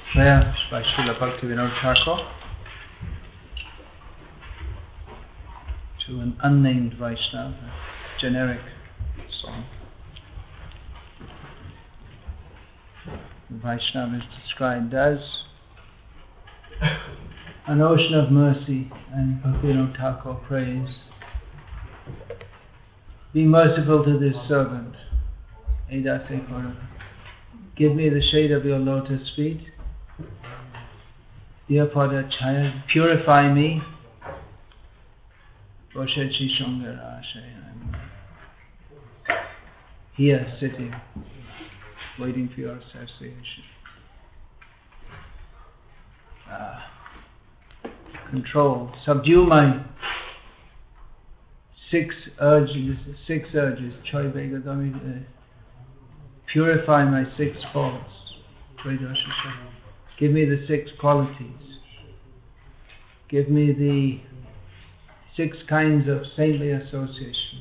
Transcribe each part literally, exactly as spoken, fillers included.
Prayer by Srila Bhaktivinoda Thakur to an unnamed Vaishnava, a generic song. The Vaishnava is described as an ocean of mercy, and Bhaktivinoda Thakur prays, be merciful to this servant. Edase Kora. Give me the shade of your lotus feet. Dear Pada Chaya, purify me. Boshechi Shongara. I'm here sitting, waiting for your association. Uh, control, subdue my six urges, six urges, Choi Vegadami, uh, purify my six faults. Give me the six qualities. Give me the six kinds of saintly association.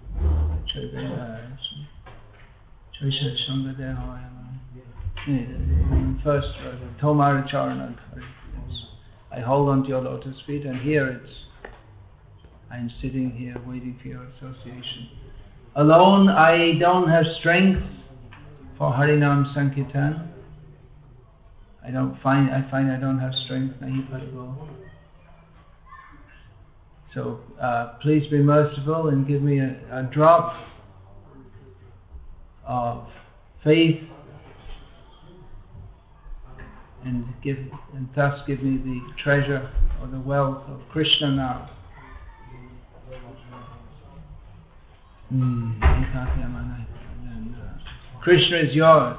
First, Tomara Charana. I hold on to your lotus feet, and here it's I'm sitting here waiting for your association. Alone, I don't have strength for Harinam Sankirtan. I don't find I find I don't have strength. Nahi Parvo. So uh, please be merciful and give me a, a drop of faith, and give and thus give me the treasure or the wealth of Krishna now. Mm. Krishna is yours.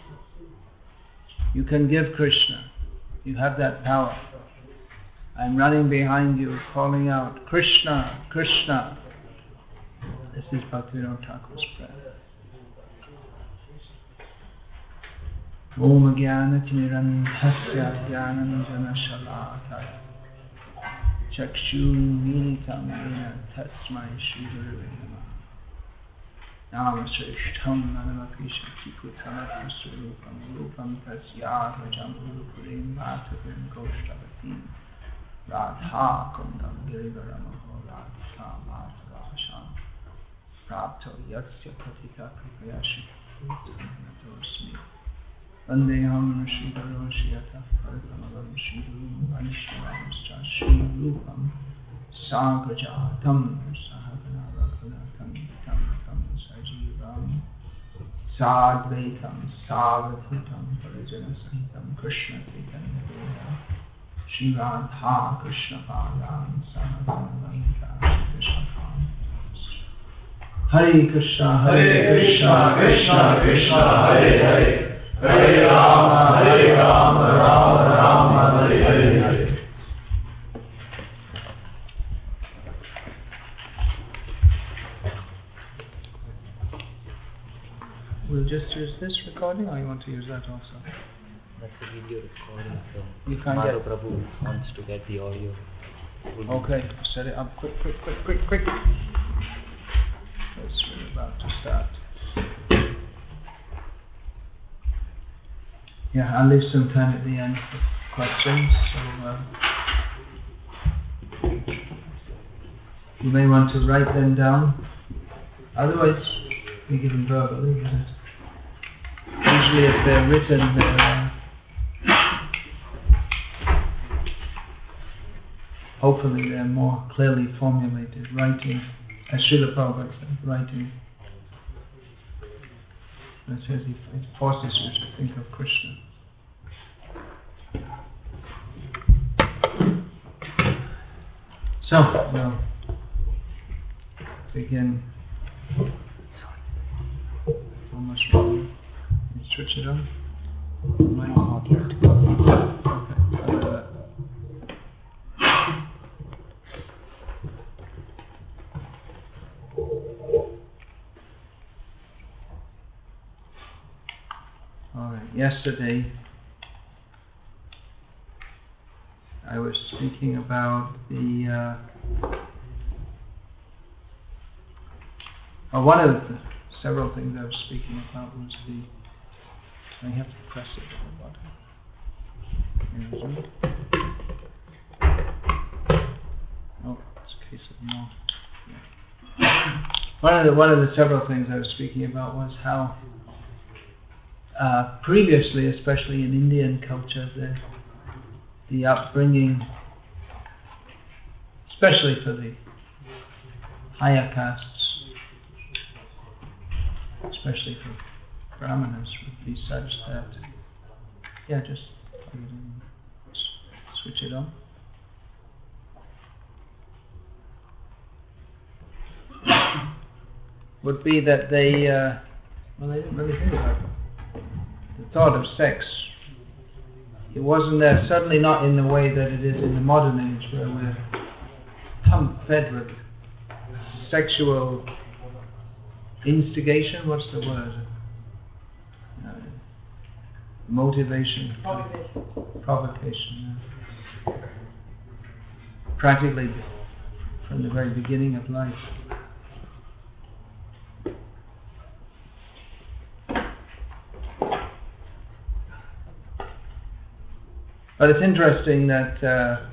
You can give Krishna. You have that power. I'm running behind you, calling out, Krishna, Krishna. This is Bhaktivinoda Thakur's prayer. Om Jnana Timirandhasya Jnananjana Shalakaya Chakshu Militam Yena Tasmai Shri Gurave Namah. Nama Srishtham Nanamapi Shakti Kutamati Surupam Rupam Tasya Rajam Urupurim Matavim Goshtavatim Radha Kundam Girivaramaho Radha Madhavasham Prapto Yatsya Patita Kripayashi Kutamatorsmi Vandeham Shri Guru Shiyata Parakamalam Shri Guru Vaishnavam Shri Rupam Sagrajatam Sahagana Raghunattam Tam Tam Sajivam Sadvaitam Savadhutam Parajana Sahitam Krishna Chaitanya Deva Shri Radha Krishna Padam Sahagana Krishna Padam Hare Krishna Hare Krishna Krishna Krishna Hare Hare Hare Rama, Hare Rama, Rama Rama, Hare Hare Hare. We'll just use this recording, or you want to use that also? That's a video recording, so you can't Madhav get Prabhu wants to get the audio. Okay, set it up quick, quick, quick, quick, quick. It's really about to start. Yeah, I'll leave some time at the end for questions, so uh, you may want to write them down. Otherwise, we give them verbally. Usually if they're written, they're, uh, hopefully they're more clearly formulated, writing, as Srila Prabhupada said, writing. It says it forces you to think of Krishna. So, we'll begin. Almost ready. Can you switch it on? Not yet. Okay, I'll do that. Alright, yesterday I was speaking about the uh, well, one of the several things I was speaking about was the I have to press it at the bottom. one of the one of the several things I was speaking about was how uh, previously, especially in Indian culture, the the upbringing, especially for the higher castes, especially for Brahmanas, would be such that, yeah, just switch it on. Would be that they, uh, well, they didn't really think about it. The thought of sex, it wasn't there, certainly not in the way that it is in the modern age, where we're pump-fed with sexual instigation, what's the word? Uh, motivation. Provocation. Provocation, yeah. Practically from the very beginning of life. But it's interesting that, uh,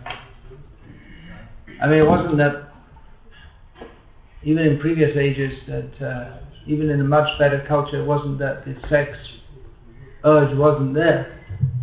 I mean, it wasn't that, even in previous ages, that uh, even in a much better culture, it wasn't that the sex urge wasn't there.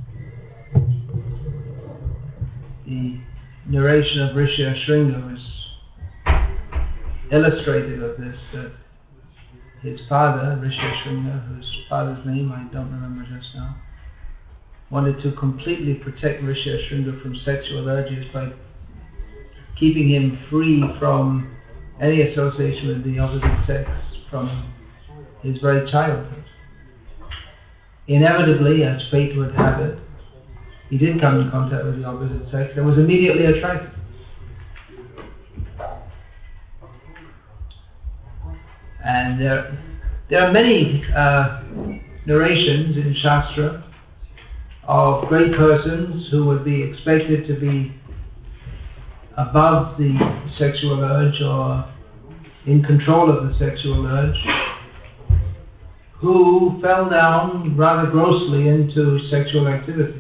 The narration of Rishi Ashringa was illustrative of this, that his father, Rishi Ashringa, whose father's name I don't remember just now, wanted to completely protect Rishi Ashringa from sexual urges by keeping him free from any association with the opposite sex from his very childhood. Inevitably, as fate would have it, he did come in contact with the opposite sex and was immediately attracted. And there, there are many uh, narrations in Shastra of great persons who would be expected to be above the sexual urge or in control of the sexual urge, who fell down rather grossly into sexual activities.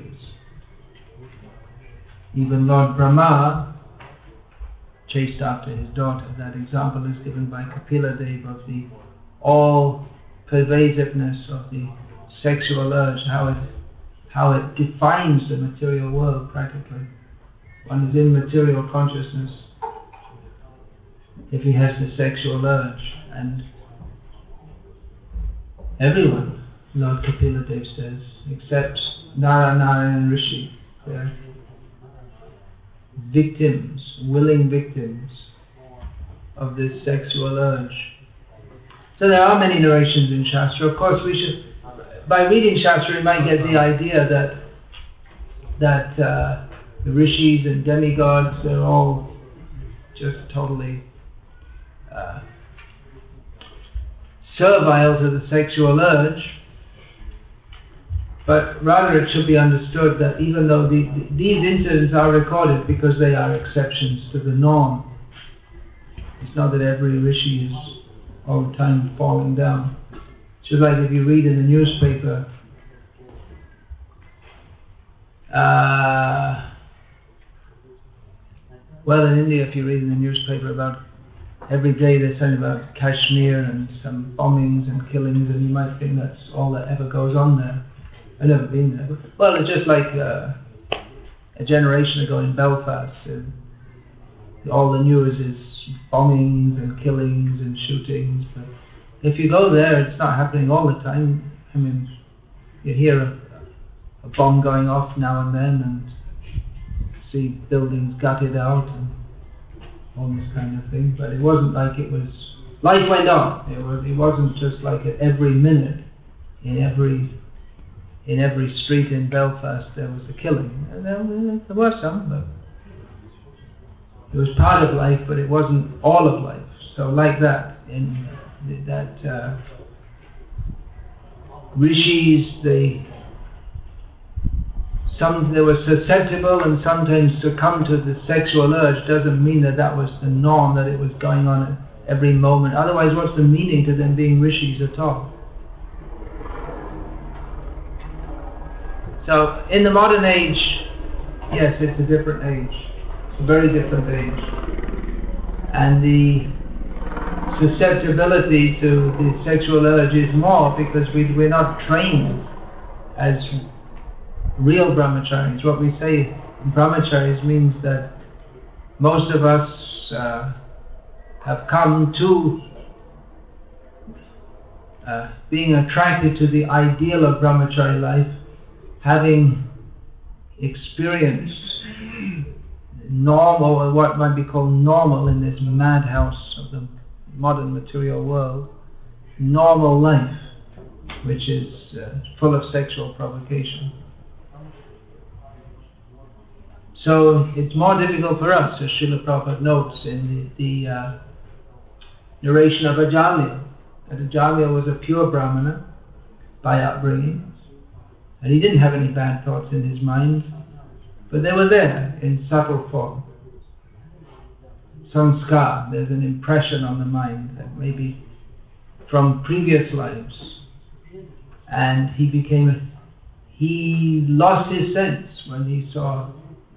Even Lord Brahma chased after his daughter. That example is given by Kapila Deva of the all-pervasiveness of the sexual urge, how it how it defines the material world practically. One is in material consciousness if he has the sexual urge, and everyone, Lord Kapila Dev says, except Narayana and Rishi, they're victims, willing victims of this sexual urge. So there are many narrations in Shastra. Of course, we should, by reading Shastra, we might get the idea that that uh, the rishis and demigods, they're all just totally uh, servile to the sexual urge. But rather it should be understood that even though the, the, these incidents are recorded because they are exceptions to the norm, it's not that every rishi is all the time falling down. It's just like if you read in the newspaper, uh, well in India if you read in the newspaper about every day they're saying about Kashmir and some bombings and killings, and you might think that's all that ever goes on there. I've never been there. Well, it's just like uh, a generation ago in Belfast. Uh, all the news is bombings and killings and shootings. But if you go there, it's not happening all the time. I mean, you hear a, a bomb going off now and then, and see buildings gutted out and all this kind of thing. But it wasn't like it was. Life went on. It was. It wasn't just like at every minute, in every. In every street in Belfast there was a killing. And there, there were some, but it was part of life, but it wasn't all of life. So like that, in that uh, rishis, they some they were susceptible and sometimes succumbed to the sexual urge. Doesn't mean that that was the norm, that it was going on at every moment. Otherwise, what's the meaning to them being rishis at all? So, in the modern age, yes, it's a different age. It's a very different age. And the susceptibility to the sexual urges more because we, we're not trained as real brahmacharis. What we say brahmacharis means that most of us uh, have come to uh, being attracted to the ideal of brahmachari life, having experienced normal, or what might be called normal in this madhouse of the modern material world, normal life, which is uh, full of sexual provocation. So it's more difficult for us, as Srila Prabhupada notes in the, the uh, narration of Ajamil, that Ajamil was a pure Brahmana by upbringing, and he didn't have any bad thoughts in his mind, but they were there in subtle form. Sanskar, there's an impression on the mind that maybe from previous lives, and he became, he lost his sense when he saw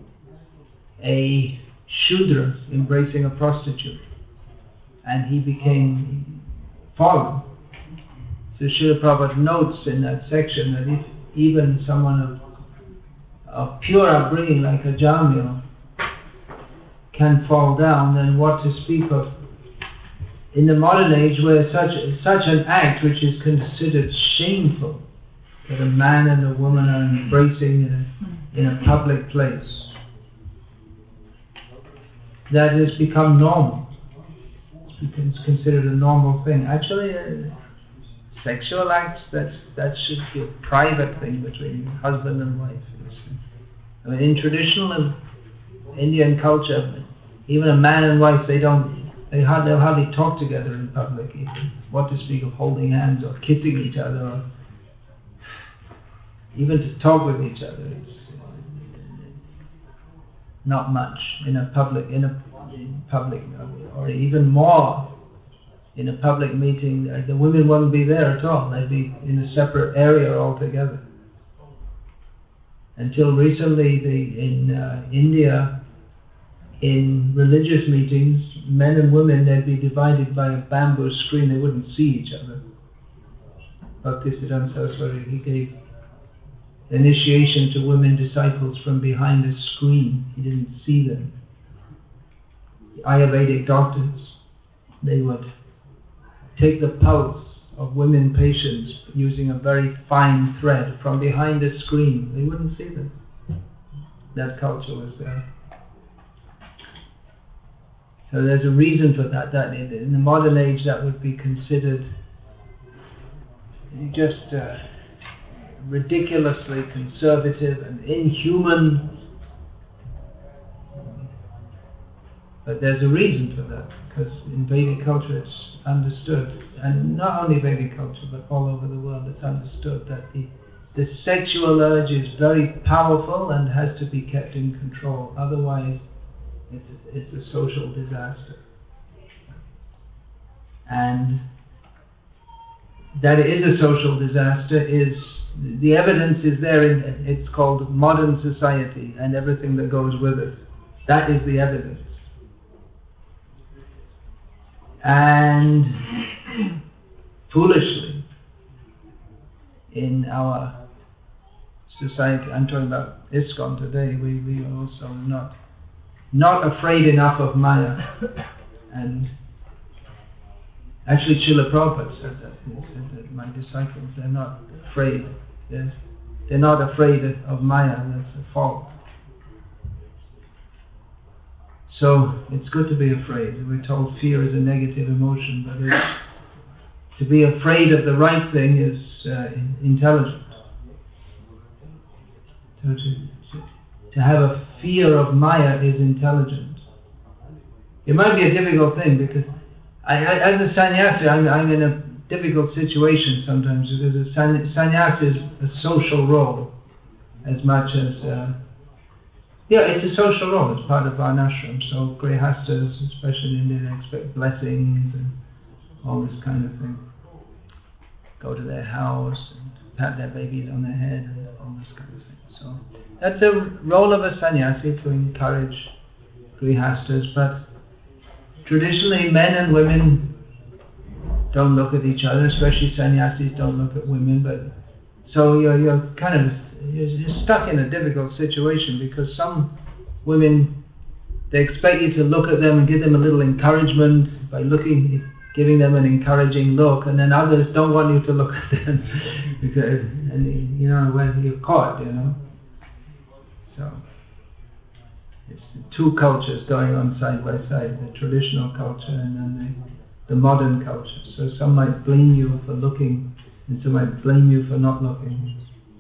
a Shudra embracing a prostitute, and he became fallen. So Srila Prabhupada notes in that section that if even someone of, of pure upbringing like a Ajamil can fall down, then what to speak of in the modern age where such such an act which is considered shameful, that a man and a woman are embracing in a, in a public place, that has become normal. It's considered a normal thing. Actually, uh, sexual acts, that's, that should be a private thing between husband and wife. I mean, in traditional Indian culture, even a man and wife, they don't, they hardly, they'll hardly talk together in public even. What to speak of holding hands or kissing each other, or even to talk with each other. It's not much in a public, in a in public, or even more in a public meeting. The women wouldn't be there at all. They'd be in a separate area altogether. Until recently, the, in uh, India, in religious meetings, men and women, they'd be divided by a bamboo screen. They wouldn't see each other. Bhaktisiddhanta Saraswati, he gave initiation to women disciples from behind a screen. He didn't see them. The Ayurvedic doctors, they would take the pulse of women patients using a very fine thread from behind a screen. They wouldn't see them. That culture was there. So there's a reason for that. That in, in the modern age, that would be considered just uh, ridiculously conservative and inhuman. But there's a reason for that, because in Vedic culture it's understood, and not only Vedic culture but all over the world it's understood that the, the sexual urge is very powerful and has to be kept in control, otherwise it's, it's a social disaster. And that it is a social disaster is, the evidence is there, in, it's called modern society and everything that goes with it. That is the evidence. And foolishly, in our society, I'm talking about ISKCON today, we, we are also not not afraid enough of Maya. And actually Srila Prabhupada said that. He said that my disciples, they're not afraid. They're, they're not afraid of Maya, that's a fault. So it's good to be afraid. We're told fear is a negative emotion, but it's, to be afraid of the right thing is uh, intelligent. So to, to have a fear of Maya is intelligent. It might be a difficult thing because I, I, as a sannyasi, I'm, I'm in a difficult situation sometimes because a sannyasi is a social role as much as uh, Yeah, it's a social role. It's part of varnashram. So grihastas, especially in India, they expect blessings and all this kind of thing. Go to their house and pat their babies on their head and all this kind of thing. So that's a role of a sannyasi, to encourage grihastas. But traditionally, men and women don't look at each other, especially sannyasis don't look at women. But so you're you're kind of you're, you're stuck in a difficult situation, because some women, they expect you to look at them and give them a little encouragement by looking, giving them an encouraging look, and then others don't want you to look at them because, and you know, when you're caught, you know. So it's two cultures going on side by side: the traditional culture and then the, the modern culture. So some might blame you for looking, and some might blame you for not looking.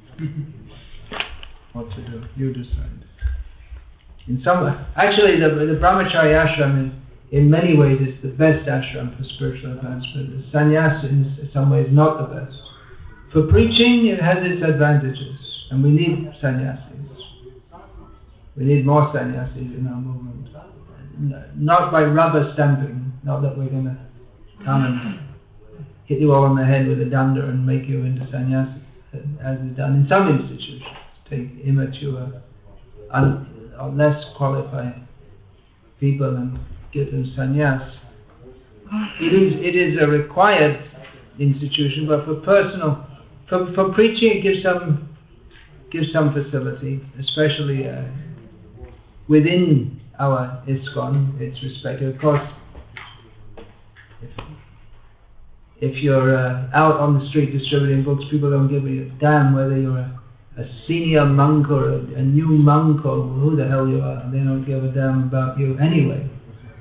What to do? You decide. In some, actually, the the Brahmacharya ashram is, in many ways, is the best ashram for spiritual advancement. The sannyas, in some ways, not the best. For preaching, it has its advantages, and we need sannyasis. We need more sannyasis in our movement. Not by rubber stamping, not that we're going to come and hit you all on the head with a danda and make you into sannyasi, as is done in some institutions. Take immature, un or less qualified people and give them sannyas. It is it is a required institution, but for personal, for for preaching, it gives some gives some facility, especially uh, within our ISKCON. It's respected, of course. If, if you're uh, out on the street distributing books, people don't give a damn whether you're a a senior monk or a, a new monk or who the hell you are. They don't give a damn about you anyway.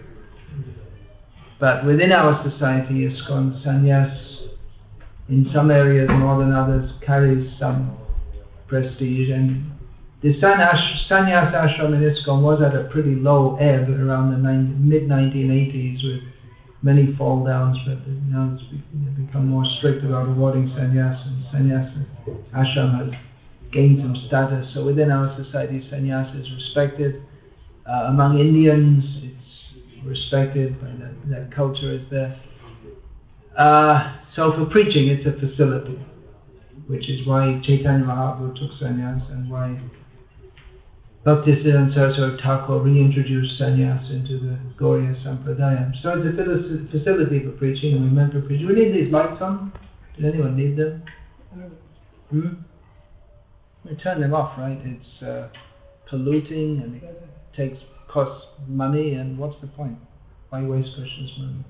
But within our society, ISKCON, sannyas, in some areas more than others, carries some prestige. And the sannyas ashram in ISKCON was at a pretty low ebb around the mid nineteen eighties, with many fall downs, but now it's become more strict about awarding sannyas, and sannyas ashram has gained some status. So within our society, sannyas is respected. Uh, among Indians, it's respected, by that, that culture is there. Uh, so for preaching, it's a facility, which is why Chaitanya Mahaprabhu took sannyas, and why Bhaktisiddhanta Saraswati Thakur reintroduced sannyas into the Gauriya Sampradaya. So it's a facility for preaching, and we meant for preaching. We need these lights on. Does anyone need them? Hmm? We turn them off, right? It's uh, polluting, and it takes costs money, and what's the point? Why waste Krishna's money?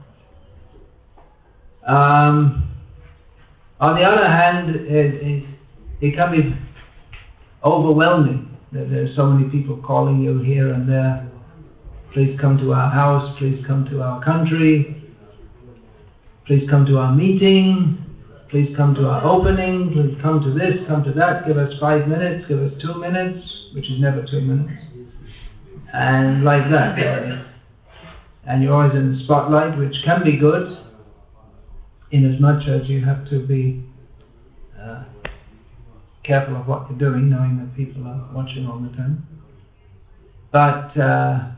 Um, on the other hand, it, it, it can be overwhelming. That there's so many people calling you here and there. Please come to our house. Please come to our country. Please come to our meeting. Please come to our opening, please come to this, come to that, give us five minutes, give us two minutes, which is never two minutes, and like that. And you're always in the spotlight, which can be good, in as much as you have to be uh, careful of what you're doing, knowing that people are watching all the time. But uh,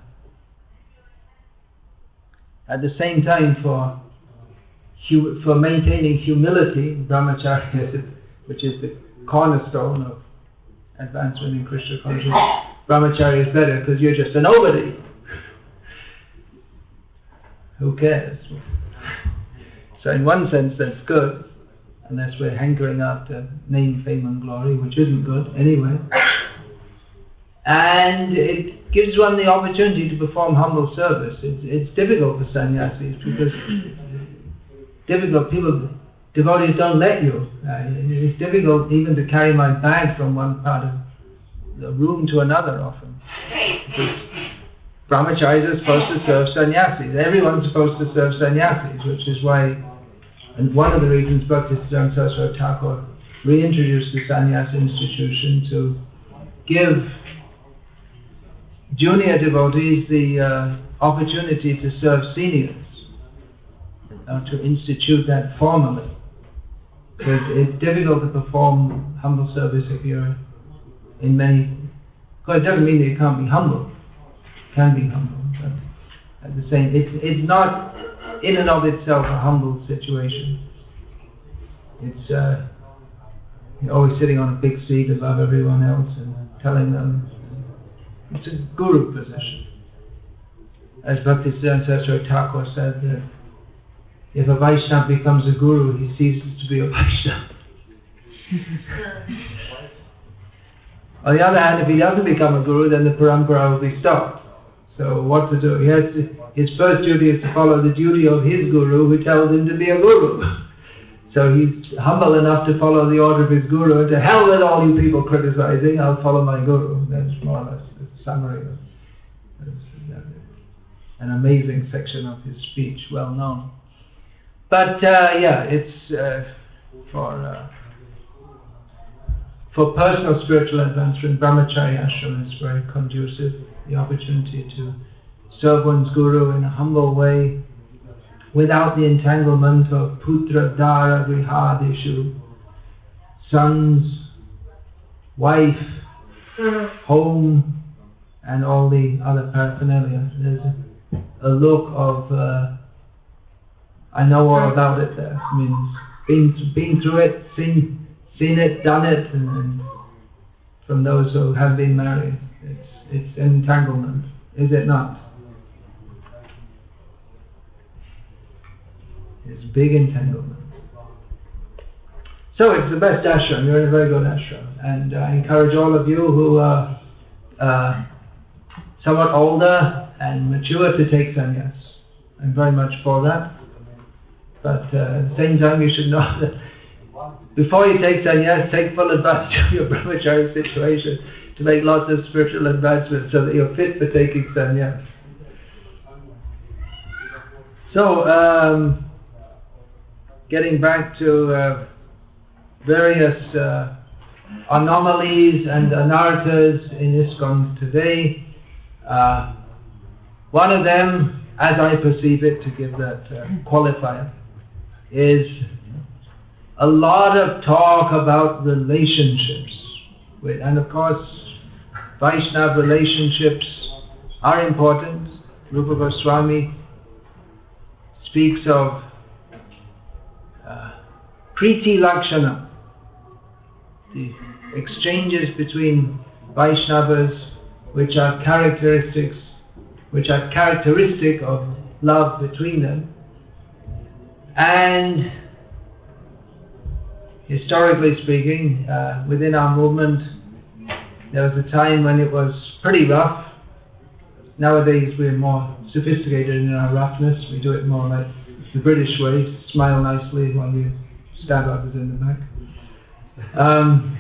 at the same time, for for maintaining humility, brahmacharya, which is the cornerstone of advancement in Krishna consciousness, brahmacharya is better because you're just a nobody. Who cares? So in one sense that's good, unless we're hankering after name, fame and glory, which isn't good anyway. And it gives one the opportunity to perform humble service. It's, it's difficult for sannyasis because difficult people, devotees don't let you. Uh, it's difficult even to carry my bag from one part of the room to another often. Because brahmacharis are supposed to serve sannyasis. Everyone's supposed to serve sannyasis, which is why, and one of the reasons Bhaktisiddhanta Saraswati Thakur reintroduced the sannyas institution, to give junior devotees the uh, opportunity to serve seniors. Uh, to institute that formally. Because it's difficult to perform humble service if you're in many... Because it doesn't mean that you can't be humble. You can be humble, but at the same... It's, it's not in and of itself a humble situation. It's... Uh, you're always sitting on a big seat above everyone else and telling them... It's a guru position. As Bhaktisiddhanta Saraswati Thakur said, that if a Vaishnava becomes a guru, he ceases to be a Vaishnava. On the other hand, if he doesn't become a guru, then the parampara will be stopped. So what to do? He has to, his first duty is to follow the duty of his guru, who tells him to be a guru. So he's humble enough to follow the order of his guru, and to hell with all you people criticizing, I'll follow my guru. That's more or less the summary of an amazing section of his speech, well known. But uh, yeah, it's uh, for uh, for personal spiritual advancement. Brahmacharya ashram is very conducive. The opportunity to serve one's guru in a humble way, without the entanglement of putra dara grihadishu, sons, wife, home, and all the other paraphernalia. There's a, a look of uh, I know all about it. There means been been through it, seen seen it, done it, and, and from those who have been married, it's it's entanglement, is it not? It's big entanglement. So it's the best ashram. You're in a very good ashram, and I encourage all of you who are uh, somewhat older and mature to take sannyas. I'm very much for that. But uh, at the same time, you should know that before you take sannyas, take full advantage of your brahmacharya situation to make lots of spiritual advancement so that you're fit for taking sannyas. So, um, getting back to uh, various uh, anomalies and anarthas in ISKCON today. Uh, one of them, as I perceive it, to give that uh, qualifier, is a lot of talk about relationships. With, and of course, Vaishnava relationships are important. Rupa Goswami speaks of uh, Priti Lakshana, the exchanges between Vaishnavas which are characteristics, which are characteristic of love between them. And historically speaking, uh, within our movement, there was a time when it was pretty rough. Nowadays we're more sophisticated in our roughness. We do it more like the British way, smile nicely while you stab others in the back. Um,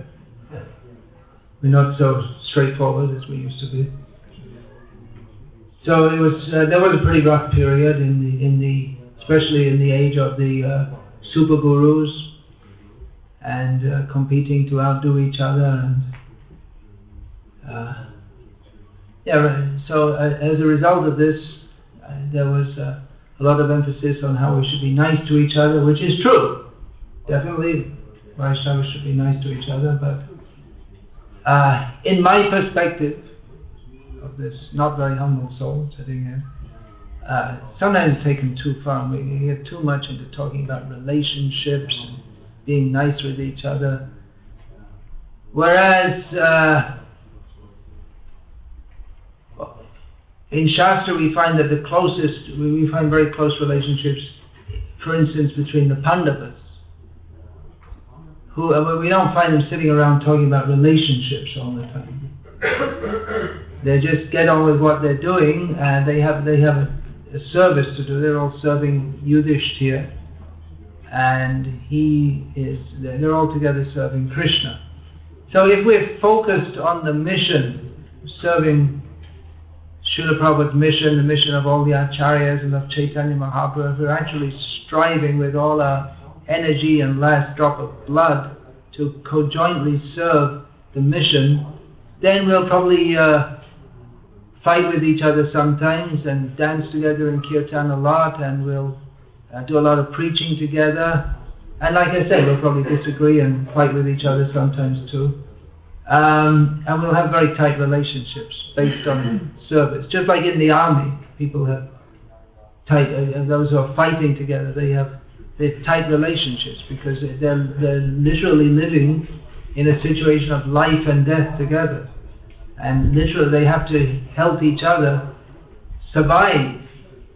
we're not so straightforward as we used to be. So it was. Uh, there was a pretty rough period in the, in the, especially in the age of the uh, super gurus, and uh, competing to outdo each other, and uh, yeah. Right. So uh, as a result of this, uh, there was uh, a lot of emphasis on how we should be nice to each other, which is true. Definitely, Vaishnavas should be nice to each other, but uh, in my perspective of this not very humble soul sitting here, uh, sometimes it's taken too far. We get too much into talking about relationships and being nice with each other, whereas uh, in Shastra we find that the closest, we find very close relationships, for instance, between the Pandavas, who uh, we don't find them sitting around talking about relationships all the time. They just get on with what they're doing, and they have they have a, a service to do. They're all serving Yudhishthira, and he is. They're all together serving Krishna. So if we're focused on the mission, serving Srila Prabhupada's mission, the mission of all the Acharyas and of Chaitanya Mahaprabhu, we're actually striving with all our energy and last drop of blood to conjointly serve the mission, then we'll probably uh, fight with each other sometimes and dance together in kirtan a lot, and we'll uh, do a lot of preaching together, and like I said, we'll probably disagree and fight with each other sometimes too, um, and we'll have very tight relationships based on service. Just like in the army, people have tight, uh, those who are fighting together, they have They're tight relationships because they're, they're literally living in a situation of life and death together. And literally they have to help each other survive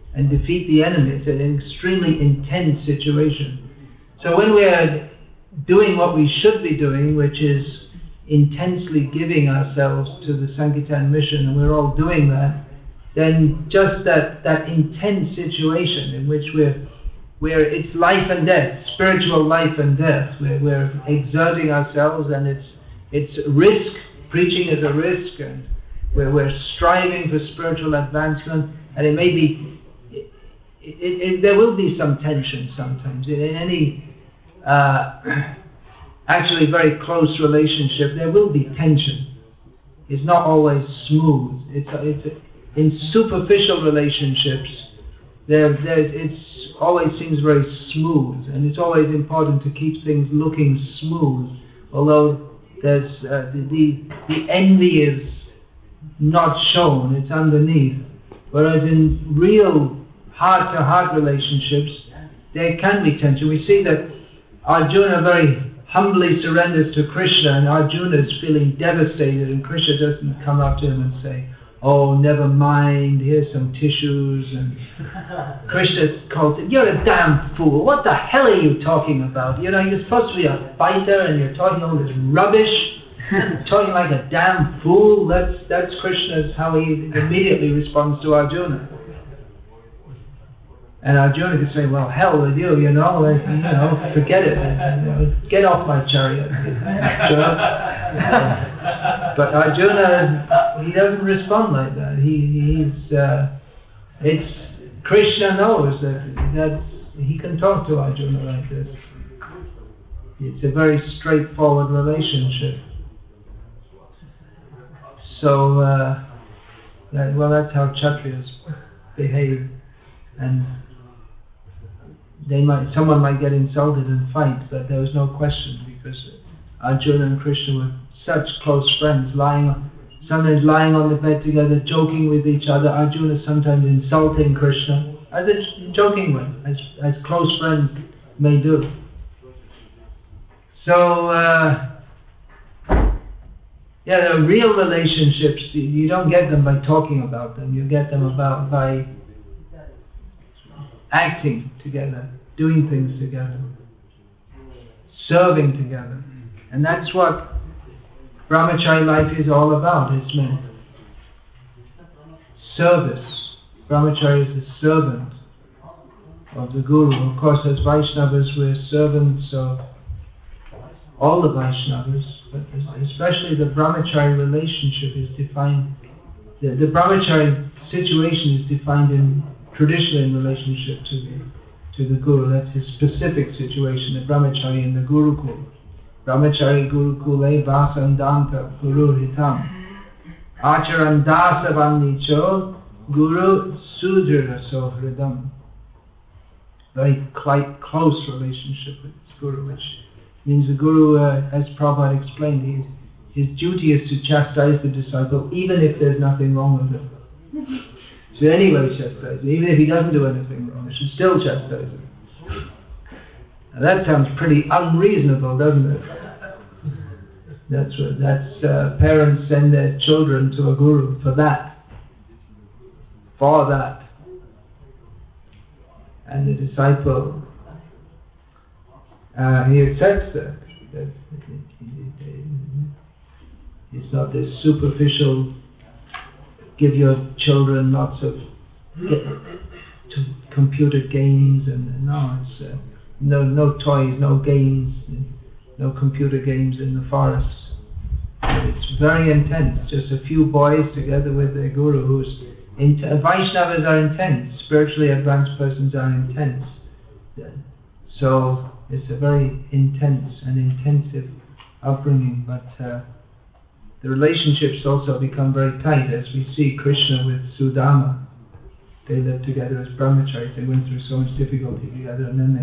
and defeat the enemy. It's an extremely intense situation. So when we're doing what we should be doing, which is intensely giving ourselves to the Sankirtan mission, and we're all doing that, then just that, that intense situation in which we're, where it's life and death, spiritual life and death, we're, we're exerting ourselves, and it's it's risk, preaching is a risk, and where we're striving for spiritual advancement, and it may be, it, it, it, there will be some tension sometimes. In, in any uh, actually very close relationship, there will be tension. It's not always smooth. It's, it's in superficial relationships, there, there, it's always seems very smooth, and it's always important to keep things looking smooth, although there's uh, the, the the envy is not shown, it's underneath. Whereas in real heart-to-heart relationships, there can be tension. We see that Arjuna very humbly surrenders to Krishna, and Arjuna is feeling devastated, and Krishna doesn't come up to him and say, "Oh, never mind, here's some tissues," and Krishna calls him, "You're a damn fool, what the hell are you talking about? You know, you're supposed to be a fighter and you're talking all this rubbish, talking like a damn fool." That's that's Krishna's, how he immediately responds to Arjuna. And Arjuna could say, "Well, hell with you, you know, like, you know, forget it, you know, get off my chariot." But Arjuna, he doesn't respond like that. He he's uh, it's Krishna knows that that he can talk to Arjuna like this. It's a very straightforward relationship. So uh, that, well, that's how Kshatriyas behave, and they might someone might get insulted and fight, but there was no question, because Arjuna and Krishna were such close friends, lying on, sometimes lying on the bed together, joking with each other. Arjuna sometimes insulting Krishna, as a joking way, as as close friends may do. So, uh, yeah, the real relationships, you don't get them by talking about them. You get them about by acting together, doing things together, serving together, and that's what Brahmachari life is all about. It's meant service. Brahmachari is the servant of the Guru. Of course, as Vaishnavas, we're servants of all the Vaishnavas, but especially the Brahmachari relationship is defined, the, the Brahmachari situation is defined in traditionally in relationship to the, to the Guru. That's his specific situation, the Brahmachari and the Gurukul. Brahmachari Gurukule Vasandanta Guru Hitam Acharandasa Vannicho Guru Sudhira Sohridam. Very quite close relationship with his Guru, which means the Guru, uh, as Prabhupada explained, his, his duty is to chastise the disciple even if there's nothing wrong with him. So anyway, chastise him. Even if he doesn't do anything wrong, he should still chastise him. Now that sounds pretty unreasonable, doesn't it? That's what, that's uh, parents send their children to a guru for that, for that, and the disciple uh, he accepts that. that it's not this superficial, give your children lots of get, to computer games, and no, it's uh, no no toys, no games, no computer games in the forest. It's very intense. Just a few boys together with their guru, who's int- Vaishnavas are intense. Spiritually advanced persons are intense. So it's a very intense and intensive upbringing. But uh, the relationships also become very tight, as we see Krishna with Sudama. They lived together as brahmacharis. They went through so much difficulty together, and then they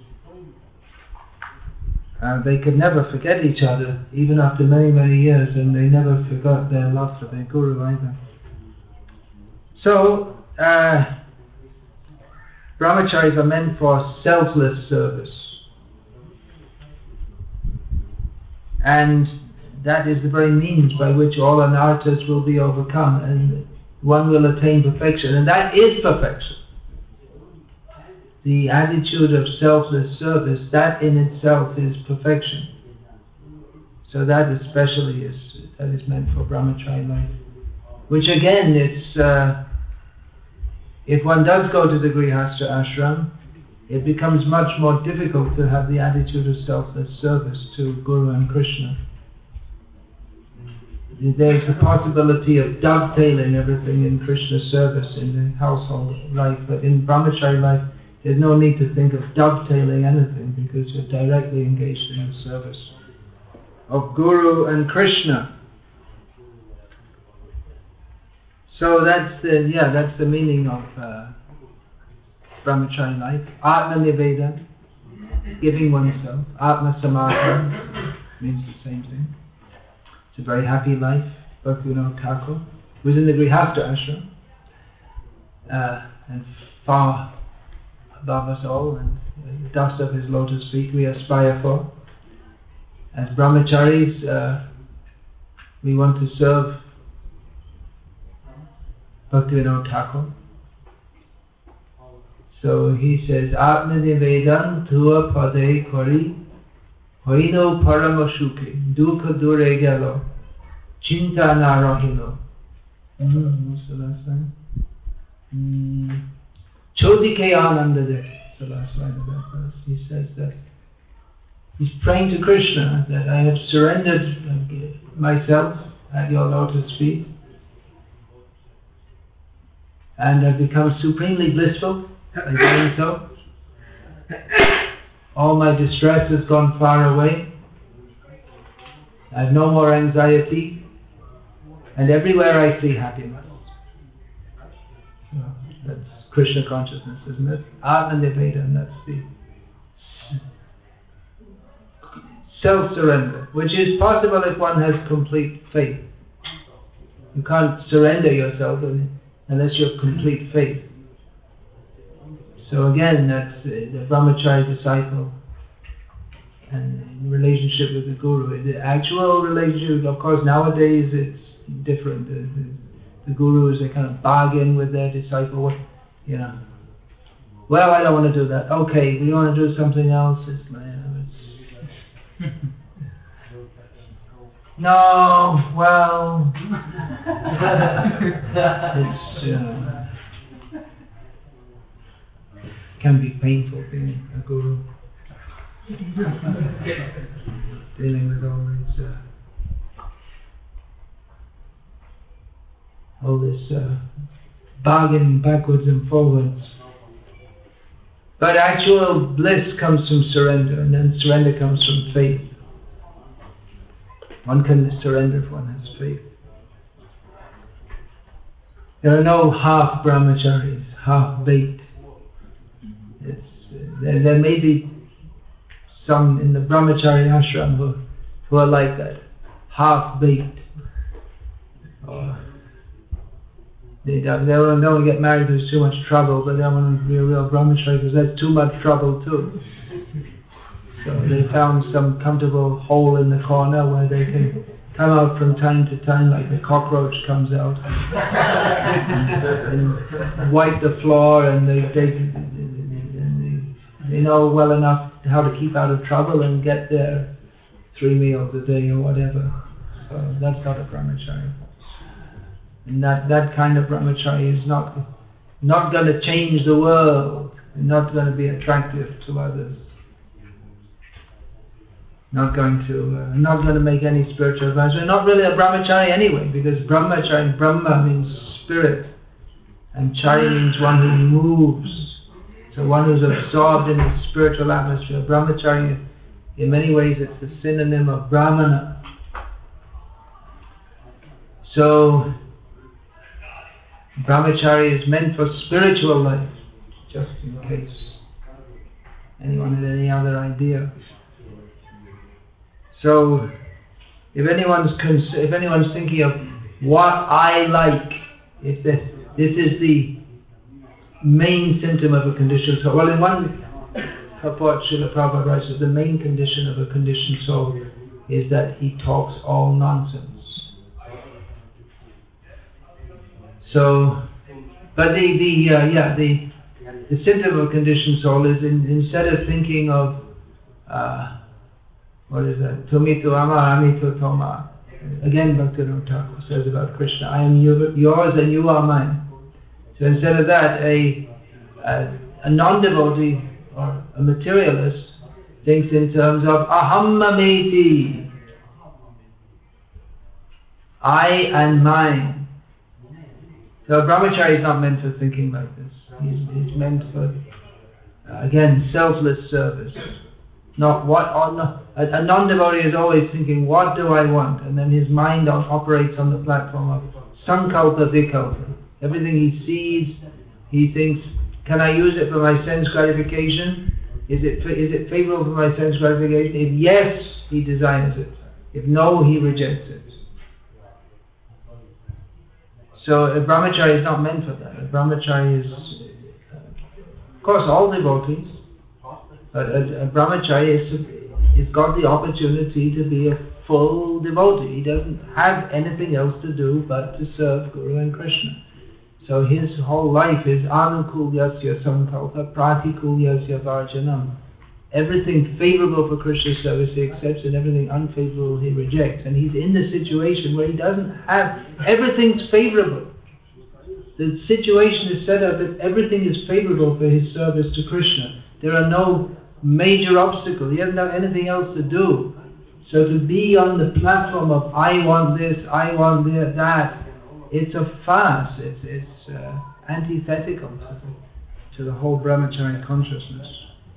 Uh, they could never forget each other, even after many, many years, and they never forgot their love for their Guru either. So, uh, brahmacharis are meant for selfless service. And that is the very means by which all anarthas will be overcome, and one will attain perfection. And that is perfection. the attitude of selfless service, that in itself is perfection. So that especially is that is meant for brahmachari life. Which again, it's uh, if one does go to the Grihastha ashram, it becomes much more difficult to have the attitude of selfless service to Guru and Krishna. There's the possibility of dovetailing everything in Krishna's service in the household life, but in brahmachari life, there's no need to think of dovetailing anything because you're directly engaged in the service of Guru and Krishna. So that's the yeah, that's the meaning of uh, brahmachari life. Atma Nivedan, giving oneself. Atma Samadhi means the same thing. It's a very happy life. Bhaktivinoda Thakur was in the Grihastha ashram uh, and far above us all, and the dust of his lotus feet we aspire for. As brahmacharis, uh, we want to serve Bhaktivinoda Thakur. So he says, Atma Nivedan Tua Pade Kori Hoino Paramashuke Dukha Dure Gelo Chinta Narahilo. What's the last line? Chodike Ananda De. That's the last line of that verse. He says that he's praying to Krishna that I have surrendered myself at your lotus feet and have become supremely blissful by doing so. All my distress has gone far away. I have no more anxiety, and everywhere I see happiness. So that's Krishna consciousness, isn't it? Atma Nivedan, that's the self-surrender, which is possible if one has complete faith. You can't surrender yourself unless you have complete faith. So again, that's uh, the brahmachari disciple and in relationship with the guru. The actual relationship, of course, nowadays it's different. The, the, the gurus, they kind of bargain with their disciple. You know, well, I don't want to do that. Okay, we want to do something else. It's, you know, it's no, well, it's. Uh, can be painful being a guru, dealing with all these, uh, all this uh, bargaining backwards and forwards. But actual bliss comes from surrender, and then surrender comes from faith. One can surrender if one has faith. There are no half brahmacharis, half baked. It's, uh, there, there may be some in the brahmachari ashram who, who are like that, half-baked. Or they don't, they don't want to get married because there's too much trouble, but they don't want to be a real brahmachari because that's too much trouble too. So they found some comfortable hole in the corner where they can come out from time to time like the cockroach comes out and, and wipe the floor, and they, they, they, they know well enough how to keep out of trouble and get their three meals a day or whatever. So that's not a brahmachari. And that, that kind of brahmachari is not not going to change the world, and not going to be attractive to others. Not going to, uh, not going to make any spiritual advancement. Not really a brahmachari anyway, because brahmachari, Brahma means spirit, and chari means one who moves. So one who's absorbed in the spiritual atmosphere. Brahmachari, in many ways, it's the synonym of brahmana. So brahmachari is meant for spiritual life, just in case anyone had any other idea. So, if anyone's cons- if anyone's thinking of what I like, if this this is the main symptom of a conditioned soul. Well, in one purport, Srila Prabhupada writes that the main condition of a conditioned soul is that he talks all nonsense. So, but the the uh, yeah the the symptom of conditioned soul is in, instead of thinking of uh, what is that? Tumito ama amito toma. Again, Bhaktivinoda Thakur says about Krishna, I am yours and you are mine. So instead of that, a a, a non-devotee or a materialist thinks in terms of aham mameti, I and mine. So a brahmachari is not meant for thinking like this. He's, he's meant for, uh, again, selfless service. Not what, or no, a, a non-devotee is always thinking, what do I want? And then his mind on, operates on the platform of sankalpa vikalpa. Everything he sees, he thinks, can I use it for my sense gratification? Is it, is it favorable for my sense gratification? If yes, he desires it. If no, he rejects it. So a brahmachari is not meant for that. A brahmachari is, of course, all devotees, but a, a brahmachari is, is got the opportunity to be a full devotee. He doesn't have anything else to do but to serve Guru and Krishna. So his whole life is anukulyasya sankalpa pratikulyasya varjanam. Everything favorable for Krishna's service he accepts, and everything unfavorable he rejects. And he's in the situation where he doesn't have, everything's favorable. The situation is set up that everything is favorable for his service to Krishna. There are no major obstacles. He doesn't have anything else to do. So to be on the platform of I want this, I want that, it's a farce. It's, it's uh, antithetical to the, to the whole brahmachari consciousness.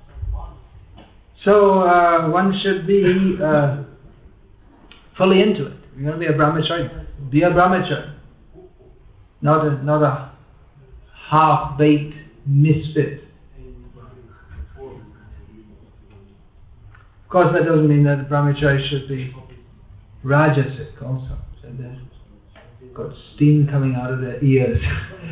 So uh, one should be uh, fully into it. You're going to be a brahmachari. Be a brahmachari. Not a, not a half-baked misfit. Of course, that doesn't mean that the brahmachari should be rajasic also. So they've got steam coming out of their ears.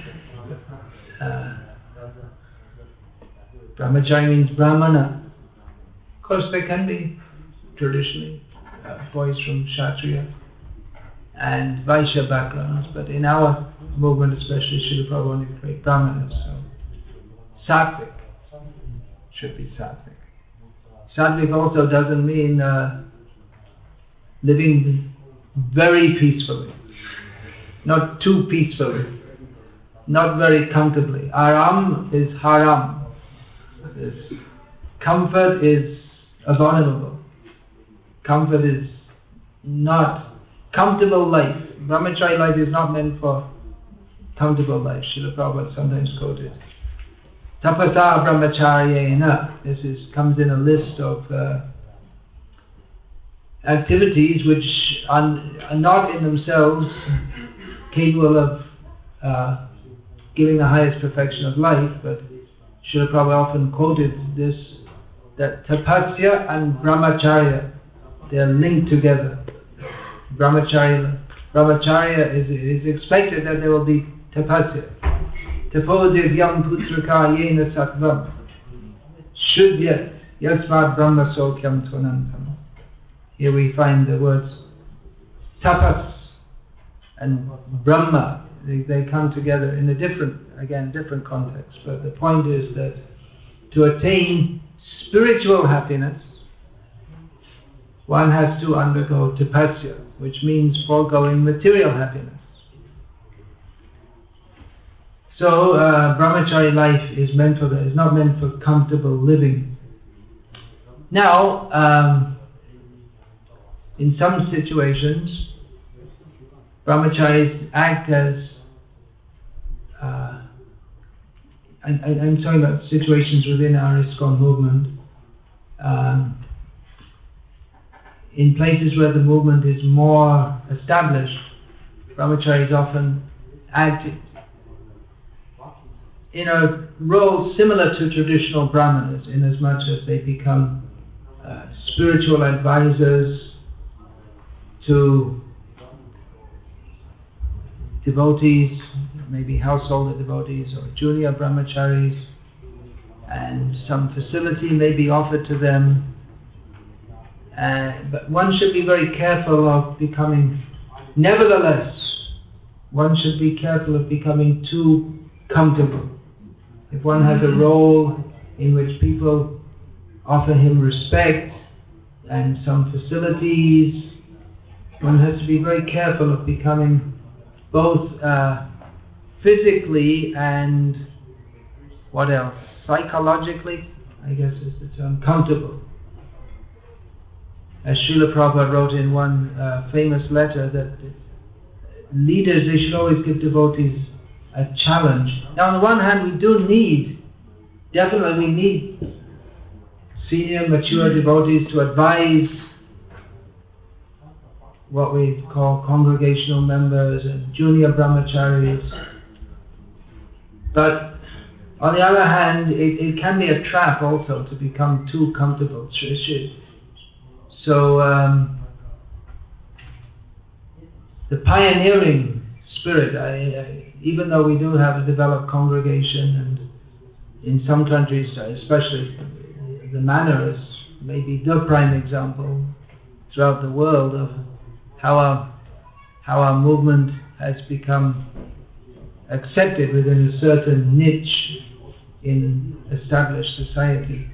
uh, brahmachari means brahmana. Of course, there can be traditionally uh, boys from Kshatriya and Vaishya backgrounds, but in our movement, especially Srila Prabhupada wanted to create brahmanas, so sattvic should be sattvic. Sattvic also doesn't mean uh, living very peacefully, not too peacefully, not very comfortably. Aram is haram. This comfort is abominable. Comfort is not comfortable life. Brahmachari life is not meant for comfortable life. Srila Prabhupada sometimes quoted tapasa brahmacharyena. This is comes in a list of uh, activities which are, are not in themselves capable of uh, giving the highest perfection of life, but Srila Prabhupada often quoted this, that tapasya and brahmacharya, they are linked together. Brahmacharya, brahmacharya is, is expected that there will be tapasya. Tapo divyam putraka yena sattvam shudyat yasvat brahma sokyam tvanantam. Here we find the words tapas and brahma. They, they come together in a different, again, different context. But the point is that to attain spiritual happiness, one has to undergo tapasya, which means foregoing material happiness. So uh, brahmachari life is meant for that. It's not meant for comfortable living. Now, um, in some situations, brahmacharis act as uh, I, I, I'm talking about situations within our ISKCON movement. Um, in places where the movement is more established, brahmacharis often act in a role similar to traditional brahmanas, in as much as they become uh, spiritual advisors to devotees, maybe householder devotees or junior brahmacharis, and some facility may be offered to them. Uh, but one should be very careful of becoming, nevertheless, one should be careful of becoming too comfortable. if one has a role in which people offer him respect and some facilities, one has to be very careful of becoming both uh, physically and what else? Psychologically, I guess is the term, comfortable. As Srila Prabhupada wrote in one uh, famous letter that leaders, they should always give devotees a challenge. Now on the one hand, we do need, definitely we need senior, mature devotees to advise what we call congregational members and junior brahmacharis. But on the other hand, it, it can be a trap also to become too comfortable. So um, the pioneering spirit, I, I, even though we do have a developed congregation, and in some countries, especially the manner is maybe the prime example throughout the world of how our how our movement has become accepted within a certain niche in established society.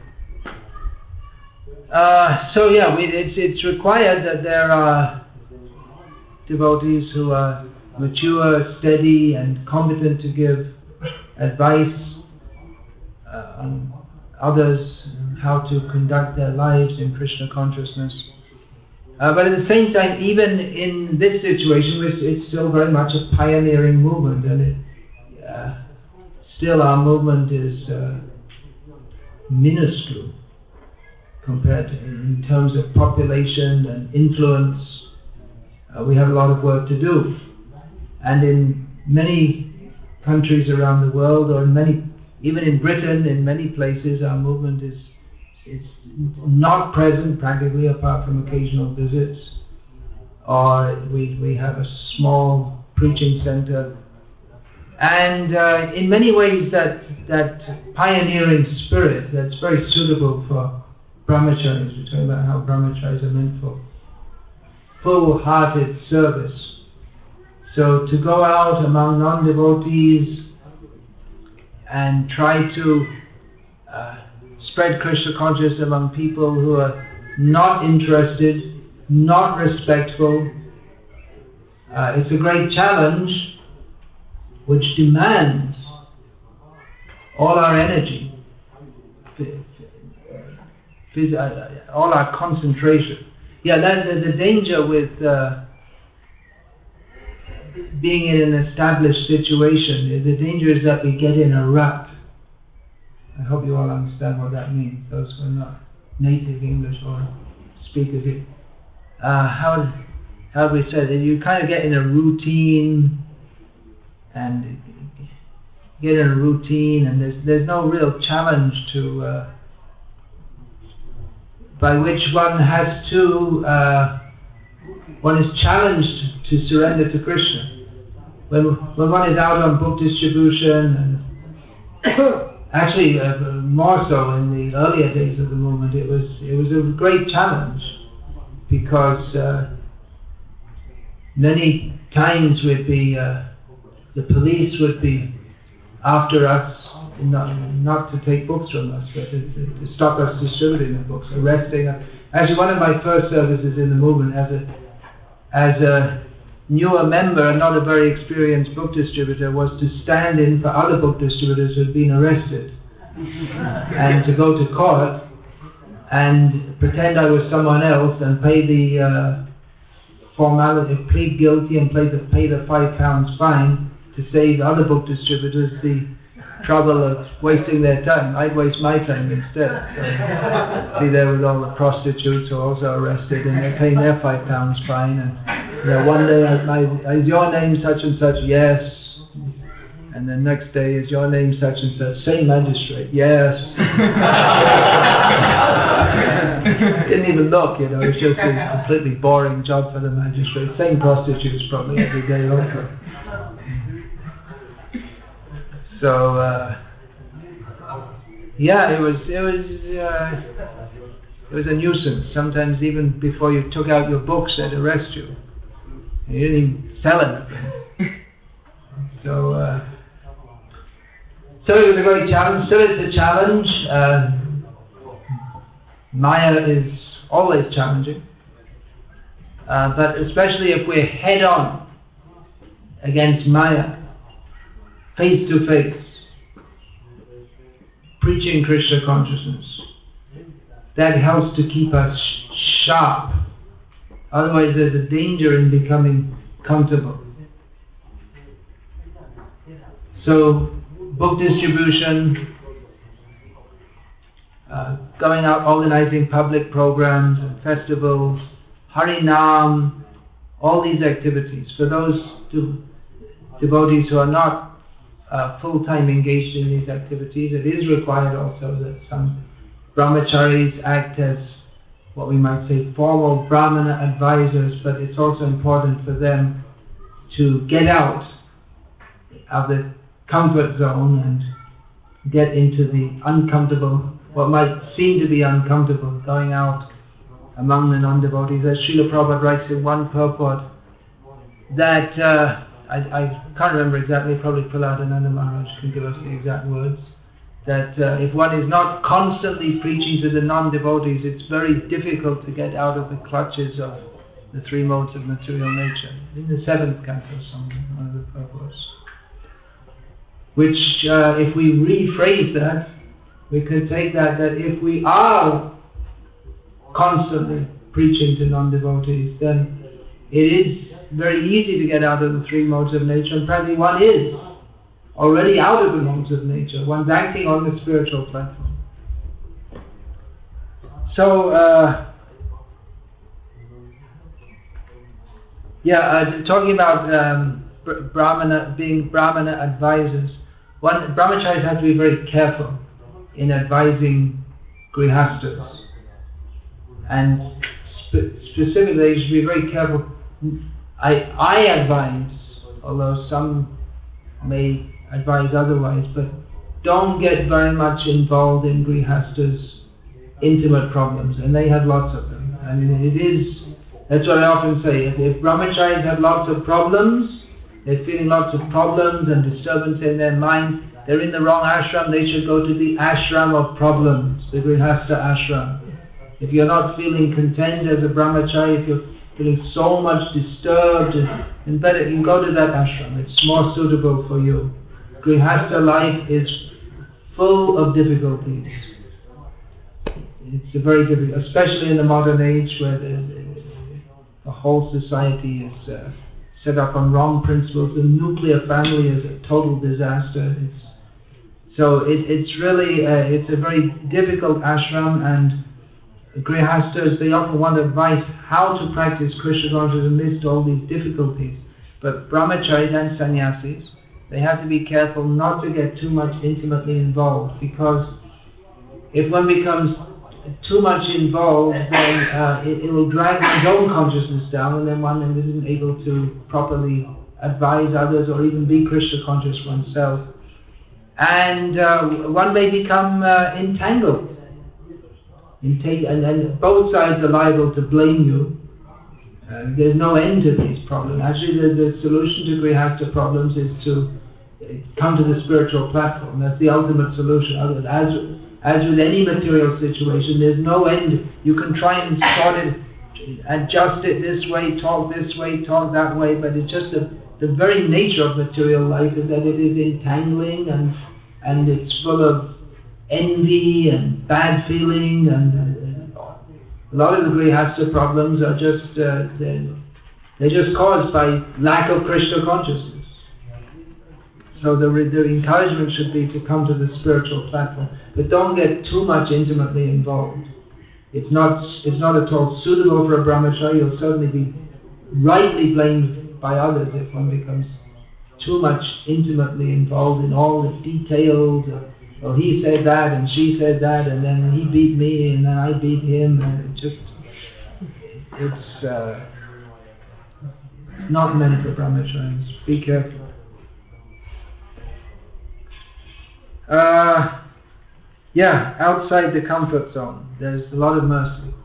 Uh, so yeah, we, it's it's required that there are devotees who are mature, steady, and competent to give advice uh, on others, how to conduct their lives in Krishna consciousness. Uh, but at the same time, even in this situation, it's, it's still very much a pioneering movement, and it, uh, still our movement is uh, minuscule compared to, in terms of population and influence. Uh, we have a lot of work to do, and in many countries around the world, or in many, even in Britain, in many places, our movement is it's not present practically, apart from occasional visits, or we we have a small preaching center. And uh, in many ways, that that pioneering spirit that's very suitable for brahmacharis. We're talking about how brahmacharis are meant for full-hearted service. So to go out among non-devotees and try to uh, spread Krishna consciousness among people who are not interested, not respectful, uh, it's a great challenge which demands all our energy, all our concentration. Yeah, that's the, the danger with uh, being in an established situation. The danger is that we get in a rut. I hope you all understand what that means, those who are not native English or speakers. Uh, how, how do we say that? You kind of get in a routine, and get in a routine, and there's there's no real challenge to uh, by which one has to uh, one is challenged to surrender to Krishna. When when one is out on book distribution, and actually uh, more so in the earlier days of the movement, it was it was a great challenge, because uh, many times with the uh, the police would be after us, not, not to take books from us, but to, to, to stop us distributing the books, arresting us. Actually, one of my first services in the movement as a, as a newer member and not a very experienced book distributor was to stand in for other book distributors who had been arrested and to go to court and pretend I was someone else and pay the uh, formality, plead guilty and pay the, pay the five pounds fine, to save other book distributors the trouble of wasting their time. I'd waste my time instead. So, be there with all the prostitutes who are also arrested, and they're paying their five pounds fine. And you know, one day, I, my, is your name such and such? Yes. And the next day, is your name such and such? Same magistrate? Yes. Didn't even look, you know. It's just a completely boring job for the magistrate. Same prostitutes probably every day also. So uh, yeah, it was it was uh, it was a nuisance. Sometimes even before you took out your books, they'd arrest you. You didn't even sell anything. So uh, So it was a great challenge. Still it's a challenge. Uh, Maya is always challenging. Uh, but especially if we're head on against Maya, face to face, preaching Krishna consciousness, that helps to keep us sh- sharp. Otherwise there's a danger in becoming comfortable. So, book distribution, uh, going out organizing public programs and festivals, Harinam, all these activities. For those to, devotees who are not uh, full-time engaged in these activities, it is required also that some brahmacharis act as what we might say formal brahmana advisors, but it's also important for them to get out of the comfort zone and get into the uncomfortable, what might seem to be uncomfortable, going out among the non-devotees. As Srila Prabhupada writes in one purport that, uh, I, I can't remember exactly, probably Prahlada Maharaj can give us the exact words, that uh, if one is not constantly preaching to the non-devotees, it's very difficult to get out of the clutches of the three modes of material nature. In the seventh canto, somewhere, one of the purports. Which, uh, if we rephrase that, we could take that, that if we are constantly preaching to non-devotees, then it is very easy to get out of the three modes of nature, and probably one is already out of the modes of nature. One's acting on the spiritual platform. So, uh, yeah, uh, talking about um, Brahmana, being Brahmana advisors, one, brahmacharis have to be very careful in advising grihastas. And spe- specifically, they should be very careful. I, I advise, although some may advise otherwise, but don't get very much involved in grihastas' intimate problems, and they have lots of them. I mean, it is, that's what I often say, if, if brahmacharis have lots of problems, they're feeling lots of problems and disturbance in their mind, they're in the wrong ashram, they should go to the ashram of problems, the grihasta ashram. If you're not feeling content as a brahmachari, if you're feeling so much disturbed, then better you can go to that ashram, it's more suitable for you. Grihasta life is full of difficulties. It's a very difficult, especially in the modern age where the, the, the whole society is uh, set up on wrong principles. The nuclear family is a total disaster. It's, so it, it's really uh, it's a very difficult ashram, and grihastas, they often want advice how to practice Krishna consciousness amidst all these difficulties. But brahmacharis and sannyasis, they have to be careful not to get too much intimately involved, because if one becomes too much involved, then uh, it, it will drag one's own consciousness down, and then one isn't able to properly advise others or even be Krishna conscious oneself. And uh, one may become uh, entangled. Take, and, and both sides are liable to blame you. Uh, there's no end to these problems. Actually, the, the solution to grihasta problems is to come to the spiritual platform. That's the ultimate solution. As, as with any material situation, there's no end. You can try and sort it, adjust it this way, talk this way, talk that way, but it's just a, the very nature of material life is that it is entangling, and and it's full of envy and bad feeling, and uh, a lot of the grihasta problems are just uh, they're, they're just caused by lack of Krishna consciousness. So the, the encouragement should be to come to the spiritual platform, but don't get too much intimately involved. It's not it's not at all suitable for a brahmachari. You'll certainly be rightly blamed by others if one becomes too much intimately involved in all the details of, well, he said that and she said that, and then he beat me and then I beat him, and it just it's uh, not meant for brahmacharis. Be careful. Uh, yeah, outside the comfort zone, there's a lot of mercy.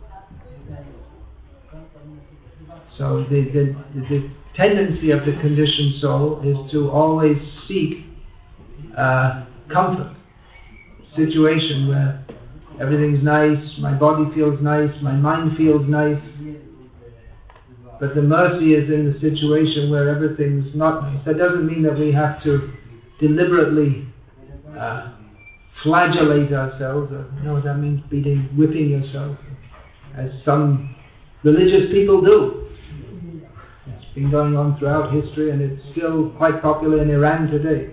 So the the, the, the tendency of the conditioned soul is to always seek uh, comfort situation where everything's nice, my body feels nice, my mind feels nice. But the mercy is in the situation where everything's not nice. That doesn't mean that we have to deliberately uh, flagellate ourselves. Or, you know what that means? Beating, whipping yourself, as some religious people do. It's been going on throughout history, and it's still quite popular in Iran today.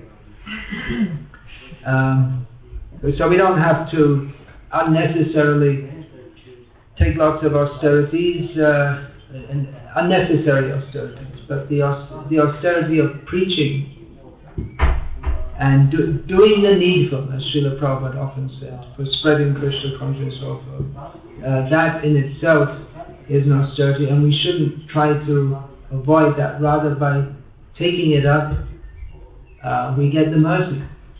Um, so we don't have to unnecessarily take lots of austerities, uh, and unnecessary austerities, but the, aus- the austerity of preaching and do, doing the needful, as Srila Prabhupada often said, for spreading Krishna consciousness also. Uh, that in itself is an austerity, and we shouldn't try to avoid that. Rather, by taking it up, uh, we get the mercy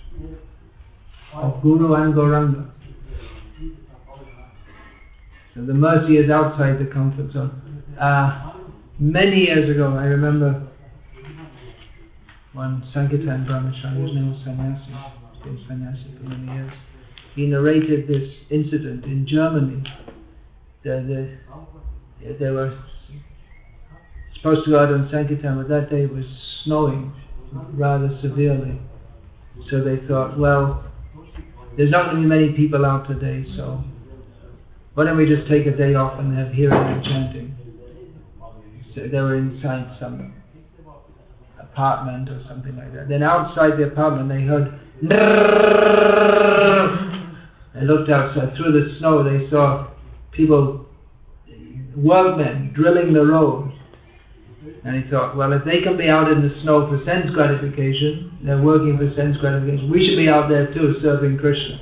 of Guru and Gauranga. So the mercy is outside the comfort zone. Uh, many years ago, I remember one Sankirtan Brahmachari, his name was Sannyasi, he's been Sannyasi for many years. He narrated this incident in Germany. The, the, they were supposed to go out on Sankirtan, but that day it was snowing rather severely. So they thought, well, there's not going to be many people out today, so why don't we just take a day off and have hearing and chanting? So they were inside some apartment or something like that. Then outside the apartment they heard They looked outside. Through the snow they saw people, workmen, drilling the road. And he thought, well, if they can be out in the snow for sense gratification, they're working for sense gratification, we should be out there too, serving Krishna.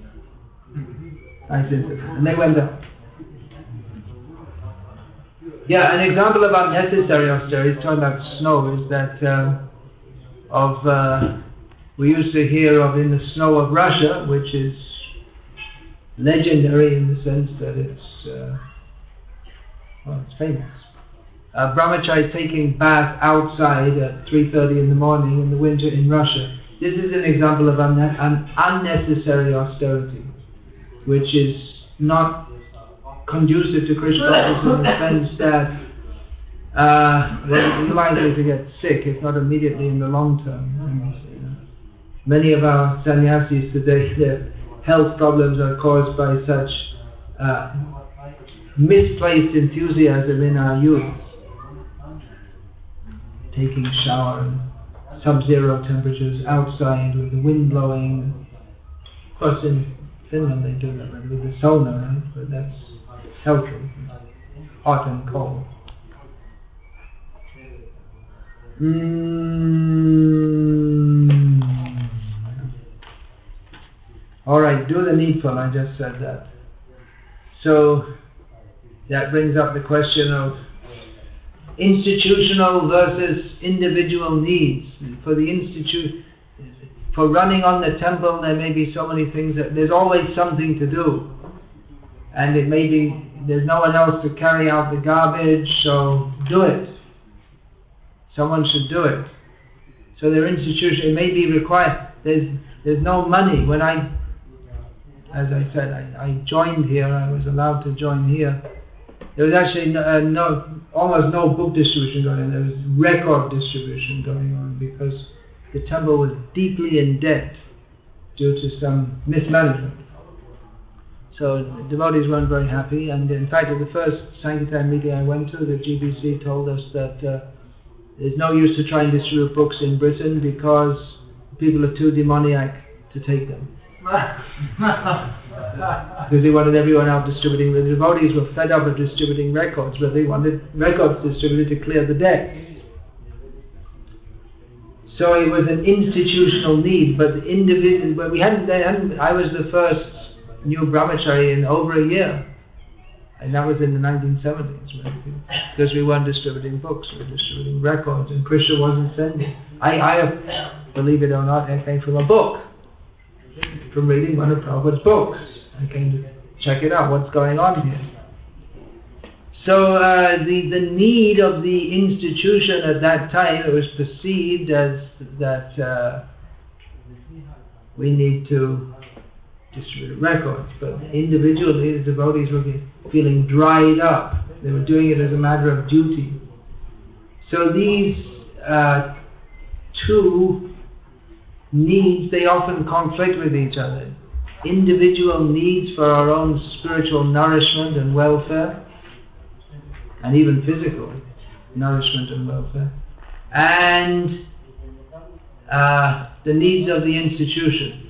Nice incident. And they went up. Yeah, an example of unnecessary austerity, talking about snow, is that um, of uh, we used to hear of in the snow of Russia, which is legendary in the sense that it's uh, well, it's famous. Uh, Brahmachari taking bath outside at three thirty in the morning in the winter in Russia. This is an example of un- an unnecessary austerity, which is not conducive to Krishna consciousness in the sense that uh, they're likely to get sick, if not immediately, in the long term. And, you know, many of our sannyasis today, their health problems are caused by such uh, misplaced enthusiasm in our youth. Taking a shower in sub-zero temperatures outside with the wind blowing. Of course, in Finland they do that with the sauna, right? But that's healthy, hot and cold. Mm. All right, do the needful. I just said that. So that brings up the question of institutional versus individual needs. For the institute, for running on the temple, there may be so many things that there's always something to do, and it may be there's no one else to carry out the garbage, so do it. Someone should do it. So their institution, it may be required. There's there's no money. When I, as I said, I, I joined here. I was allowed to join here. There was actually no, uh, no, almost no book distribution going on. There was record distribution going on because the temple was deeply in debt due to some mismanagement. So the devotees weren't very happy, and in fact at the first Sankirtan meeting I went to, the G B C told us that uh, there's no use to try and distribute books in Britain because people are too demoniac to take them. Because they wanted everyone out distributing. The devotees were fed up of distributing records, but they wanted records distributed to clear the debt. So it was an institutional need, but the individual. But we hadn't, they hadn't. I was the first new brahmachari in over a year, and that was in the nineteen seventies, right? Because we weren't distributing books, we were distributing records, and Krishna wasn't sending. I, I, believe it or not, I came from a book, from reading one of Prabhupada's books. I came to check it out, what's going on here. So uh, the, the need of the institution at that time, it was perceived as that uh, we need to distribute records. But individually, the devotees were feeling dried up. They were doing it as a matter of duty. So these uh, two needs, they often conflict with each other. Individual needs for our own spiritual nourishment and welfare, and even physical nourishment and welfare, and uh, the needs of the institution.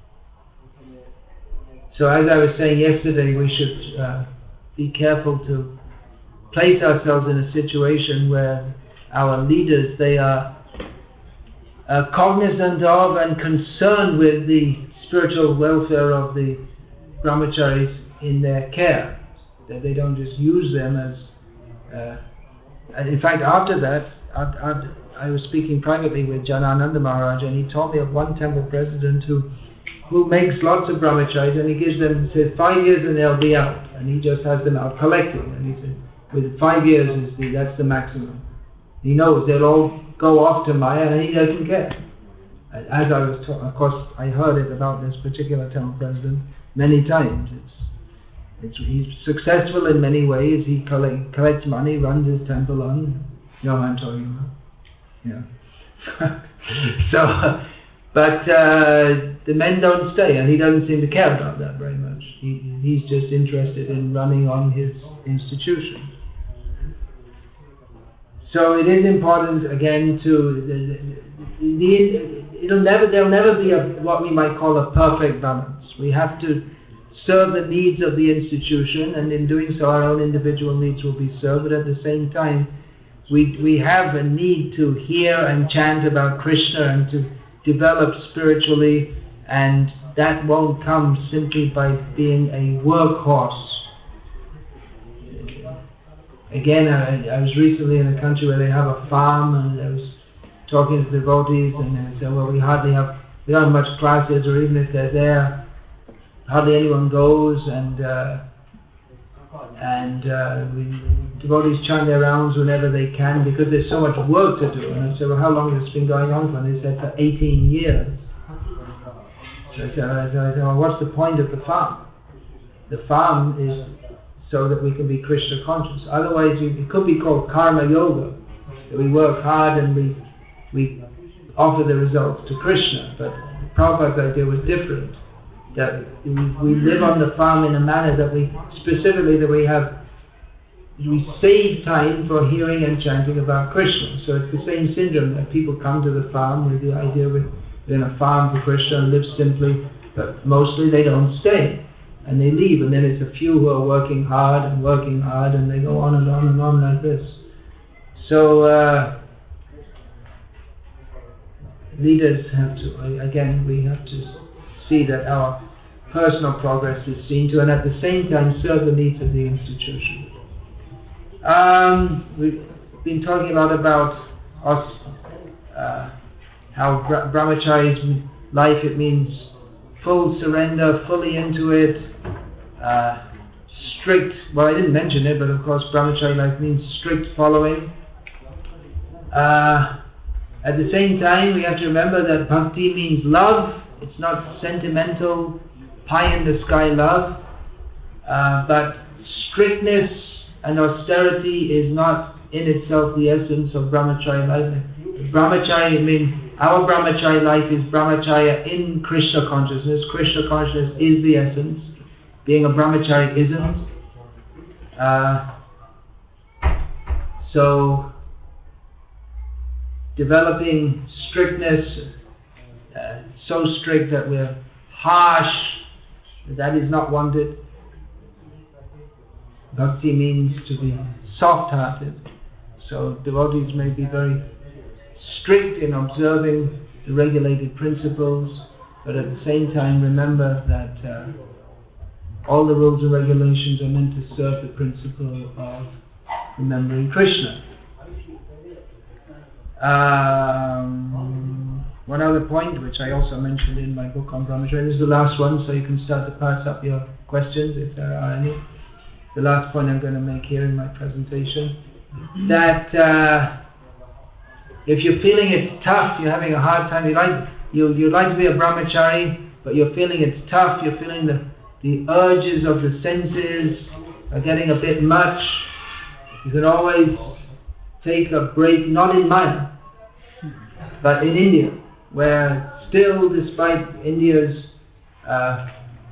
So as I was saying yesterday, we should uh, be careful to place ourselves in a situation where our leaders, they are uh, cognizant of and concerned with the spiritual welfare of the brahmacharis in their care, that they don't just use them as uh, and in fact after that after, after, I was speaking privately with Janananda Maharaj, and he told me of one temple president who who makes lots of brahmacharis, and he gives them, says, five years and they'll be out, and he just has them out collecting, and he said with five years is the, that's the maximum. He knows they'll all go off to Maya and he doesn't care. As I was talking, of course, I heard it about this particular temple president many times. It's, it's he's successful in many ways. He collect, collects money, runs his temple on. You know what I'm talking about? Yeah. so, but uh, the men don't stay, and he doesn't seem to care about that very much. He, he's just interested in running on his institution. So it is important again to the, the, the, it'll never there'll never be a what we might call a perfect balance. We have to serve the needs of the institution, and in doing so, our own individual needs will be served. But at the same time, we we have a need to hear and chant about Krishna and to develop spiritually, and that won't come simply by being a workhorse. Again, I, I was recently in a country where they have a farm, and I was talking to devotees, and they said, well, we hardly have, we don't have much classes, or even if they're there, hardly anyone goes, and uh, and uh, we, devotees chant their rounds whenever they can, because there's so much work to do. And I said, well, how long has this been going on for? And they said, for eighteen years. So I said, I said, well, what's the point of the farm? The farm is so that we can be Krishna conscious. Otherwise, it could be called karma yoga, that we work hard and we we offer the results to Krishna. But Prabhupada's idea was different, that we, we live on the farm in a manner that we, specifically that we have, we save time for hearing and chanting about Krishna. So it's the same syndrome, that people come to the farm with the idea we're in a farm for Krishna and live simply, but mostly they don't stay. And they leave, and then it's a few who are working hard and working hard, and they go on and on and on like this. So uh, leaders have to, again, we have to see that our personal progress is seen to, and at the same time serve the needs of the institution. Um, we've been talking a lot about us, uh, how Bra- brahmachari's life, it means full surrender, fully into it, uh, strict, well I didn't mention it, but of course brahmachari life means strict following. Uh, at the same time, we have to remember that bhakti means love. It's not sentimental, pie-in-the-sky love, uh, but strictness and austerity is not in itself the essence of brahmachari life. Brahmachari means, our brahmachari life is brahmacharya in Krishna consciousness. Krishna consciousness is the essence. Being a brahmachari isn't. Uh, so, developing strictness, uh, so strict that we're harsh, that is not wanted. Bhakti means to be soft-hearted. So devotees may be very strict in observing the regulated principles, but at the same time remember that uh, all the rules and regulations are meant to serve the principle of remembering Krishna. Um, one other point, which I also mentioned in my book on brahmacharya, this is the last one, so you can start to pass up your questions if there are any. The last point I'm going to make here in my presentation, that uh, if you're feeling it's tough, you're having a hard time, you like, you you'd like to be a brahmachari, but you're feeling it's tough. You're feeling the the urges of the senses are getting a bit much. You can always take a break, not in Maya, but in India, where still, despite India's uh,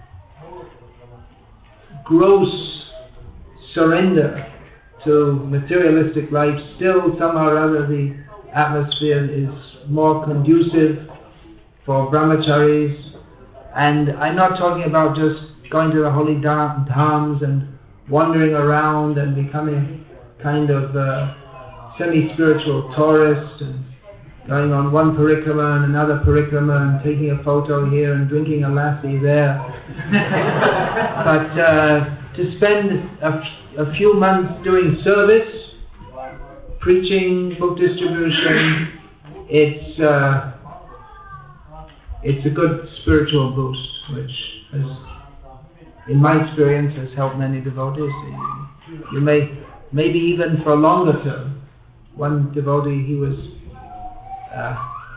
gross surrender to materialistic life, still somehow or other the atmosphere is more conducive for brahmacharis. And I'm not talking about just going to the holy dhams and wandering around and becoming kind of uh, semi-spiritual tourist and going on one parikrama and another parikrama and taking a photo here and drinking a lassi there. But uh, to spend a, a few months doing service, preaching, book distribution, it's uh, it's a good spiritual boost, which has, in my experience, has helped many devotees. You, you may, maybe even for a longer term. One devotee, he was uh,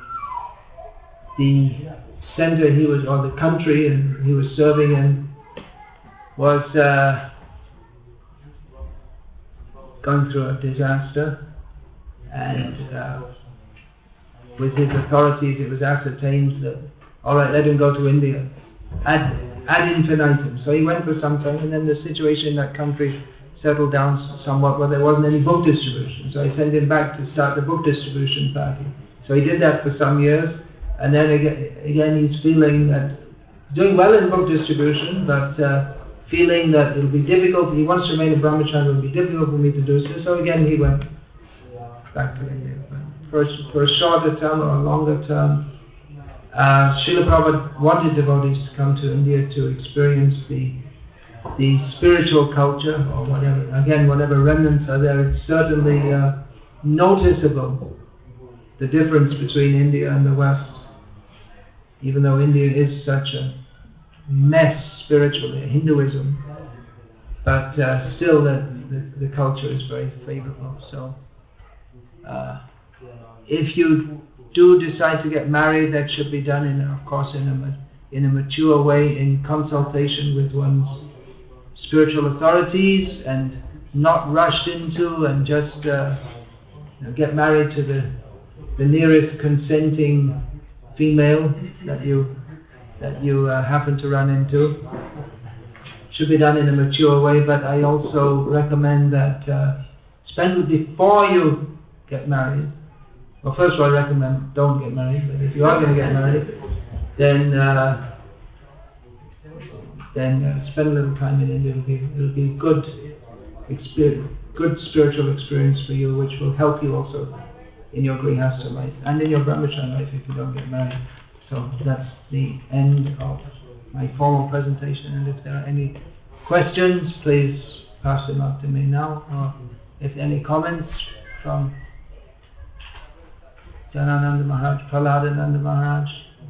the center he was, or the country and he was serving in, was uh, going through a disaster, and uh, with his authorities it was ascertained that, all right, let him go to India ad, ad infinitum. So he went for some time, and then the situation in that country settled down somewhat where there wasn't any book distribution. So I sent him back to start the book distribution party. So he did that for some years, and then again, again he's feeling that, doing well in book distribution, but uh, feeling that it'll be difficult, he wants to remain a brahmachari, it'll be difficult for me to do so. So again he went back to India. But for, a, for a shorter term or a longer term, uh, Srila Prabhupada wanted devotees to come to India to experience the the spiritual culture, or whatever, again, whatever remnants are there. It's certainly uh, noticeable, the difference between India and the West, even though India is such a mess spiritually, Hinduism, but uh, still the, the, the culture is very favorable. So uh, if you do decide to get married, that should be done in, of course, in a, in a mature way, in consultation with one's spiritual authorities, and not rushed into and just uh, you know, get married to the the nearest consenting female that you that you uh, happen to run into. Should be done in a mature way, but I also recommend that uh, spend before you get married. Well, first of all, I recommend don't get married, but if you are going to get married, then uh, then uh, spend a little time in India. It'll be, it'll be good experience, good spiritual experience for you, which will help you also in your grihastha life and in your brahmacharya life if you don't get married. So that's the end of my formal presentation, and if there are any questions, please pass them up to me now, or if any comments from Janananda Maharaj, Prahladānanda Maharaj.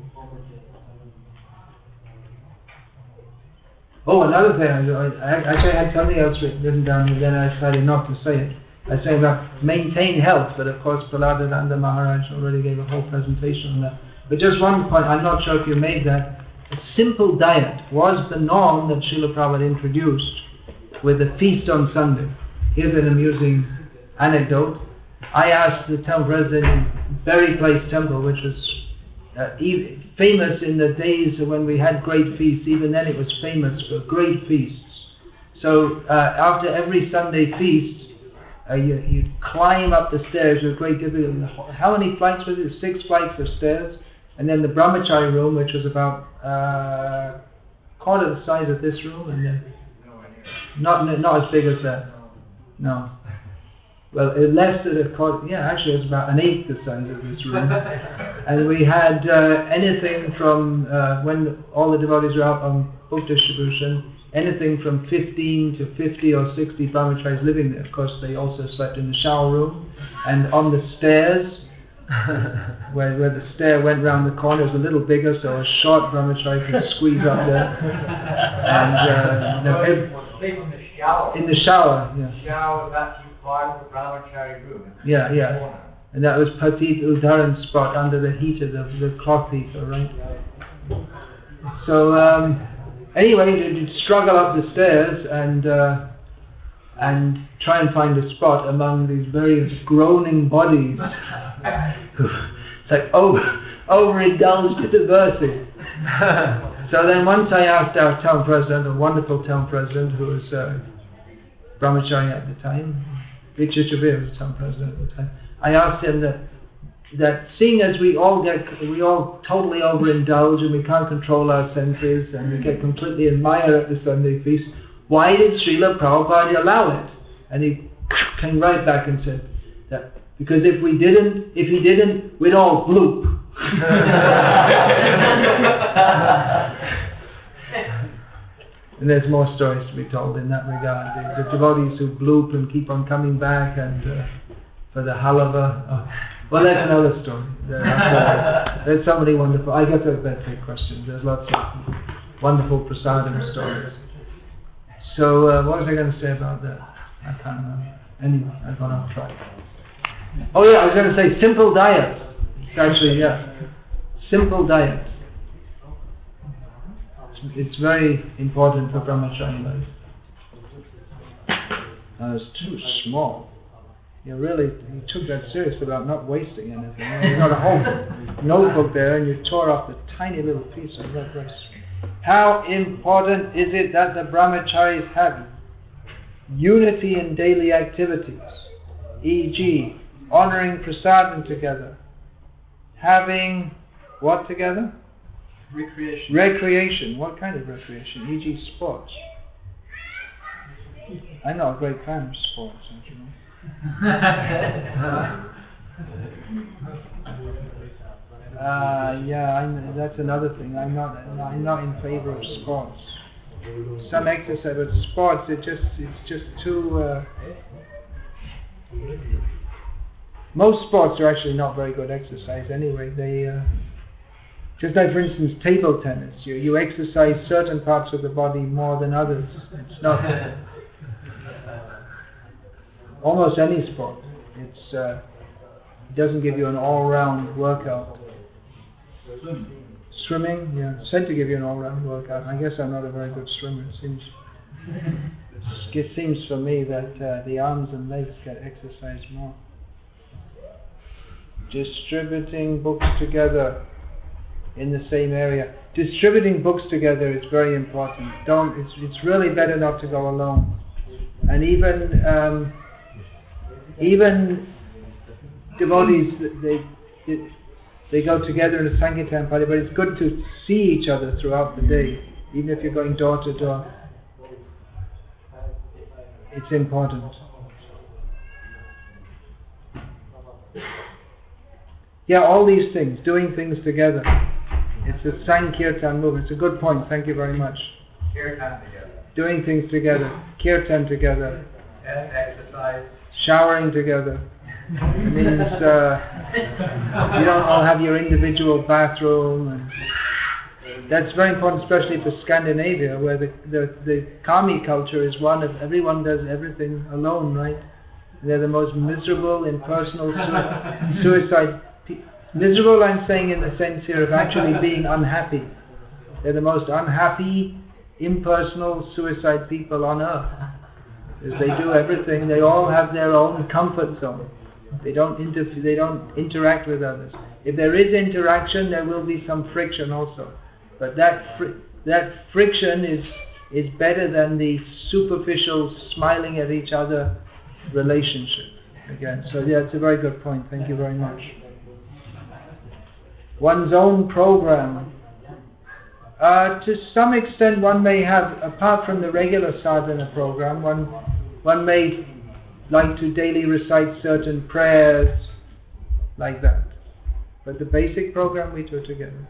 Oh, another thing, I, I, actually I had something else written down, and then I decided not to say it. I was saying about maintain health, but of course Prahladānanda Maharaj already gave a whole presentation on that. But just one point, I'm not sure if you made that, a simple diet was the norm that Srila Prabhupada introduced with the feast on Sunday. Here's an amusing anecdote. I asked the temple president in Berry Place Temple, which was Uh, e- famous in the days when we had great feasts. Even then it was famous for great feasts. So uh, after every Sunday feast, uh, you, you climb up the stairs with great difficulty. How many flights was it? Six flights of stairs. And then the brahmachari room, which was about uh, quarter the size of this room, and then not not as big as that. No. Well, it lasted a quarter, yeah, actually it was about an eighth the size of this room. And we had uh, anything from, uh, when all the devotees were out on book distribution, anything from fifteen to fifty or sixty brahmacharis living there. Of course, they also slept in the shower room, and on the stairs, where, where the stair went round the corner, it was a little bigger, so a short brahmachari could squeeze up there. And uh, no, it, sleep in the shower. In the shower, yeah. Shower, that's part of the brahmachari room. Yeah, yeah. And that was Patit Udaran spot under the heater, the, the cloth heater, right? So um, anyway, you'd struggle up the stairs and uh, and try and find a spot among these various groaning bodies. It's like over, overindulged to the verses. So then once I asked our town president, a wonderful town president who was uh, brahmachari at the time, Richard Chavir was town president at the time, I asked him that that seeing as we all get, we all totally overindulge and we can't control our senses and we get completely admired at the Sunday feast, why did Srila Prabhupada allow it? And he came right back and said that because if we didn't, if he didn't, we'd all bloop. And there's more stories to be told in that regard. The, the devotees who bloop and keep on coming back and uh, for the halava. Oh. Well, that's another story. There's, uh, there's so many wonderful. I get to that take questions. There's lots of wonderful prasadam stories. So, uh, what was I going to say about that? I can't remember. Anyway, I've gone off track. Oh yeah, I was going to say simple diet. Actually, yeah, simple diet. It's, it's very important for brahmachari life. Uh, it's too small. You really you took that serious about not wasting anything. You got a whole notebook there, and you tore off the tiny little piece of that rice. How important is it that the brahmacharis have unity in daily activities, for example, honoring prasadam together, having what together? Recreation. Recreation. What kind of recreation? for example, sports. I'm not a great fan of sports, don't you know? Uh, yeah, I'm, that's another thing. I'm not. I'm not in favor of sports. Some exercise, but sports, it just it's just too. Uh, most sports are actually not very good exercise anyway. They uh, just like, for instance, table tennis. You you exercise certain parts of the body more than others. It's not. Almost any sport. It's uh, it doesn't give you an all-round workout. Swimming, yeah, it's said to give you an all-round workout. I guess I'm not a very good swimmer. It seems, it seems for me that uh, the arms and legs get exercised more. Distributing books together in the same area. Distributing books together is very important. Don't. It's it's really better not to go alone. And even um, even devotees, they. they They go together in a Sankirtan party, but it's good to see each other throughout the day, even if you're going door to door. It's important. Yeah, all these things, doing things together. It's a Sankirtan movement. It's a good point. Thank you very much. Kirtan together. Doing things together. Kirtan together. And exercise. Showering together. It means uh, you don't all have your individual bathroom, and that's very important, especially for Scandinavia, where the the, the Kami culture is one of everyone does everything alone, right? They're the most miserable, impersonal, su- suicide. Pe- miserable, I'm saying in the sense here of actually being unhappy. They're the most unhappy, impersonal, suicide people on earth. Because they do everything. They all have their own comfort zone. They don't interfere. They don't interact with others. If there is interaction, there will be some friction also. But that fr- that friction is is better than the superficial smiling at each other relationship. Again, so yeah, it's a very good point. Thank you very much. One's own program. Uh, to some extent, one may have, apart from the regular sadhana program, one one may like to daily recite certain prayers, like that. But the basic program we do together.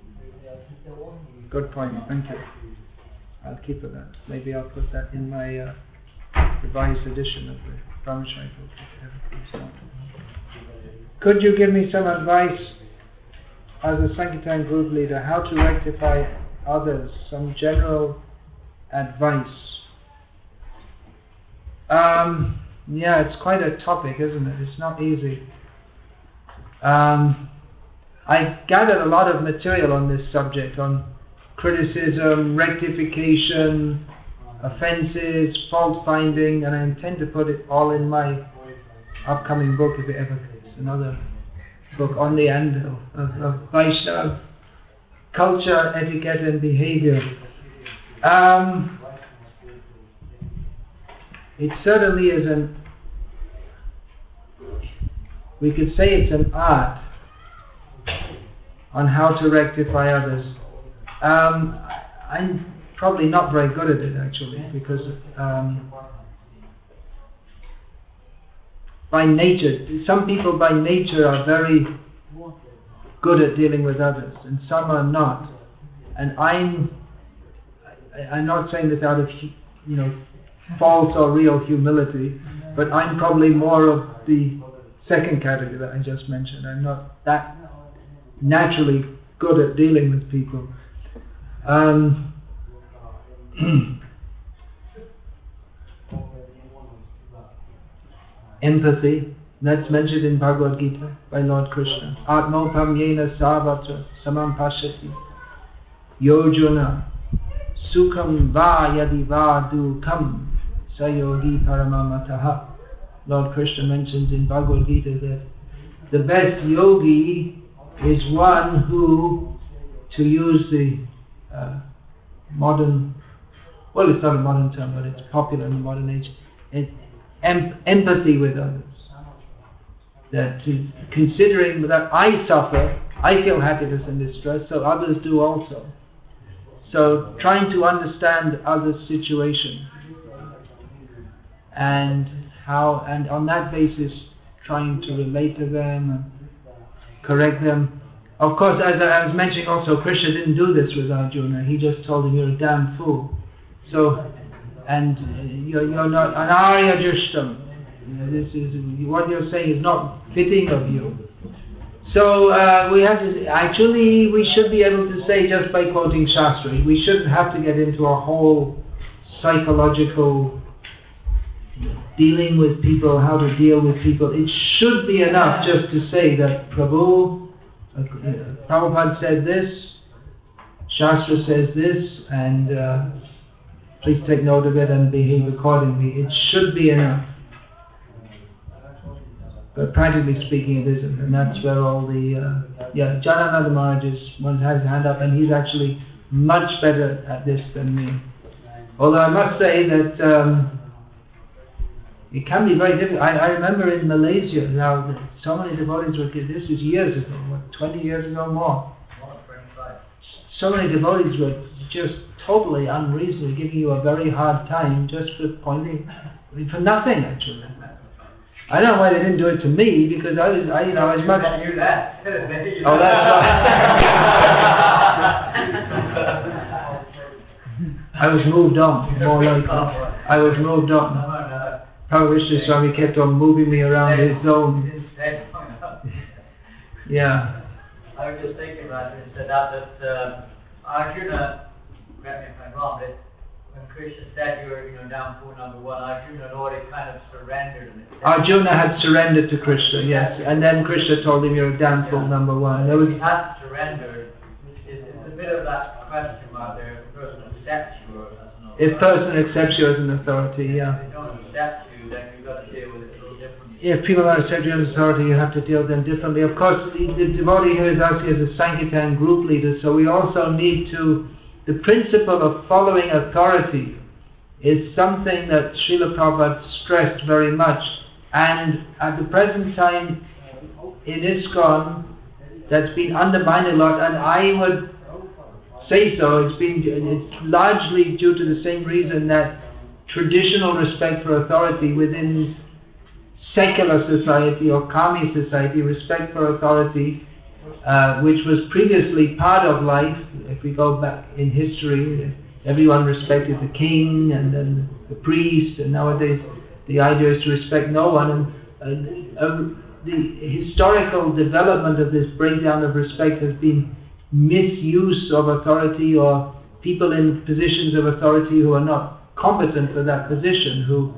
Good point, thank you. I'll keep it that. Maybe I'll put that in my uh, revised edition of the Brahmachari book. Could you give me some advice as a Sankirtan group leader how to rectify others? Some general advice. Um, Yeah, it's quite a topic, isn't it? It's not easy. Um, I gathered a lot of material on this subject, on criticism, rectification, offences, fault finding, and I intend to put it all in my upcoming book, if it ever is, another book on the anvil of, of Vaishnava culture, etiquette and behavior. Um, it certainly is an, we could say it's an art on how to rectify others. Um, I'm probably not very good at it actually, because um, by nature, some people by nature are very good at dealing with others, and some are not. And I'm, I, I'm not saying this out of, you know, false or real humility, but I'm probably more of the second category that I just mentioned. I'm not that naturally good at dealing with people. Um, empathy, that's mentioned in Bhagavad Gita by Lord Krishna. Atmopam yena sarvatra samam pashyati yojuna sukham va yadi va dukam sayogi paramamataha. Lord Krishna mentions in Bhagavad Gita that the best yogi is one who, to use the uh, modern, well, it's not a modern term, but it's popular in the modern age, it, em- empathy with others. That to, considering that I suffer, I feel happiness and distress, so others do also. So trying to understand others' situation, and how, and on that basis, trying to relate to them and correct them. Of course, as I was mentioning also, Krishna didn't do this with Arjuna. He just told him, "You're a damn fool." So, and you're, you're not an Arya Jushtam. You know, this is what you're saying is not fitting of you. So uh, we have to actually we should be able to say just by quoting Shastra. We shouldn't have to get into a whole psychological dealing with people, how to deal with people. It should be enough just to say that Prabhu, uh, Prabhupada said this, Shastra says this, and uh, please take note of it and behave accordingly. It should be enough. But practically speaking, it isn't, and that's where all the uh, yeah, Janananda Maharaj is, one has his hand up, and he's actually much better at this than me. Although I must say that um, it can be very difficult. I, I remember in Malaysia now that so many devotees were, this is years ago, what, twenty years ago more. So many devotees were just totally unreasonable, giving you a very hard time just for pointing, for nothing actually. I don't know why they didn't do it to me, because I was, I, you know, as much. I knew that. Oh, that's I was moved on, more like I was moved on. Parvishna Swami kept on moving me around his zone. Yeah. I was just thinking about it and said that, that uh, Arjuna, correct me if I'm wrong, that when Krishna said you were, you know, down for number one, Arjuna had already kind of surrendered. And Arjuna had surrendered to Krishna, yes, and then Krishna told him you're a damn fool number one. There was he had surrendered. It's a bit of that question mark there. If a person accepts you or doesn't. If person accepts you as an authority, yeah. If they don't accept you, then you've got to deal with it a little differently. If people don't accept you as authority, you have to deal with them differently. Of course, the, the devotee here is asking as a Sankirtan group leader, so we also need to. The principle of following authority is something that Srila Prabhupada stressed very much, and at the present time in ISKCON that's been undermined a lot, and I would say so, it's been it's largely due to the same reason that traditional respect for authority within secular society or Kami society, respect for authority, Uh, which was previously part of life. If we go back in history, everyone respected the king and then the priest, and nowadays the idea is to respect no one. And uh, uh, the historical development of this breakdown of respect has been misuse of authority, or people in positions of authority who are not competent for that position, who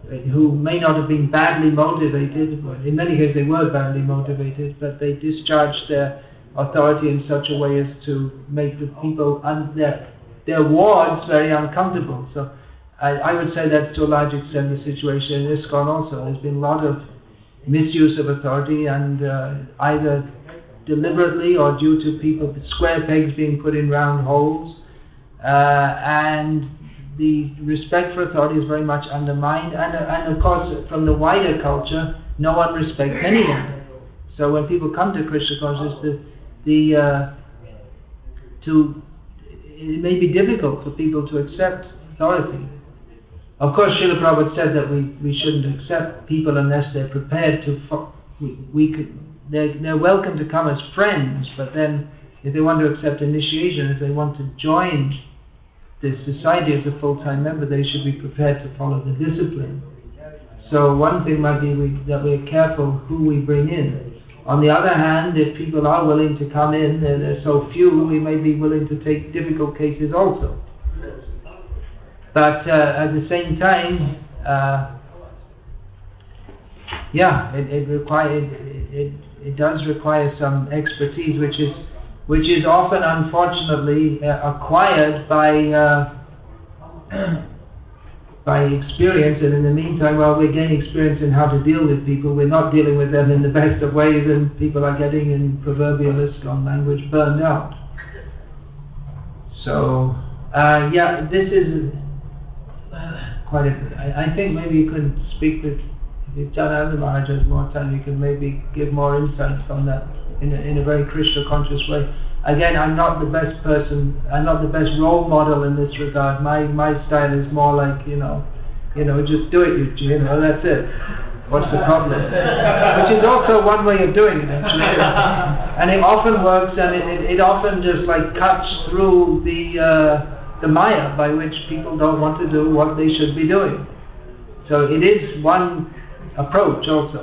who may not have been badly motivated, well, in many cases they were badly motivated, but they discharged their authority in such a way as to make the people and their, their wards very uncomfortable. So I, I would say that's to a large extent the situation in ISKCON also. There's been a lot of misuse of authority, and uh, either deliberately or due to people, square pegs being put in round holes, uh, and the respect for authority is very much undermined, and, uh, and of course from the wider culture, no one respects anyone. So when people come to Krishna consciousness, the, the uh, to it may be difficult for people to accept authority. Of course, Srila Prabhupada said that we, we shouldn't accept people unless they're prepared to. Fo- we, we could, they're, they're welcome to come as friends, but then if they want to accept initiation, if they want to join the society as a full-time member, they should be prepared to follow the discipline. So one thing might be we, that we're careful who we bring in. On the other hand, if people are willing to come in, and there are so few, we may be willing to take difficult cases also. But uh, at the same time, uh, yeah, it, it require it, it, it does require some expertise, which is which is often, unfortunately, uh, acquired by uh, by experience. And in the meantime, while we're gaining experience in how to deal with people, we're not dealing with them in the best of ways, and people are getting, in proverbial ISKCON language, burned out. So, uh, yeah, this is quite a. I, I think maybe you could speak with, if you've done Ananda Maharaj has more time, you can maybe give more insights on that in a, in a very Krishna conscious way. Again, I'm not the best person, I'm not the best role model in this regard. My my style is more like, you know, you know, just do it, you, you know, that's it. What's the problem? Which is also one way of doing it, actually. And it often works, and it, it, it often just like cuts through the uh, the maya by which people don't want to do what they should be doing. So it is one approach also.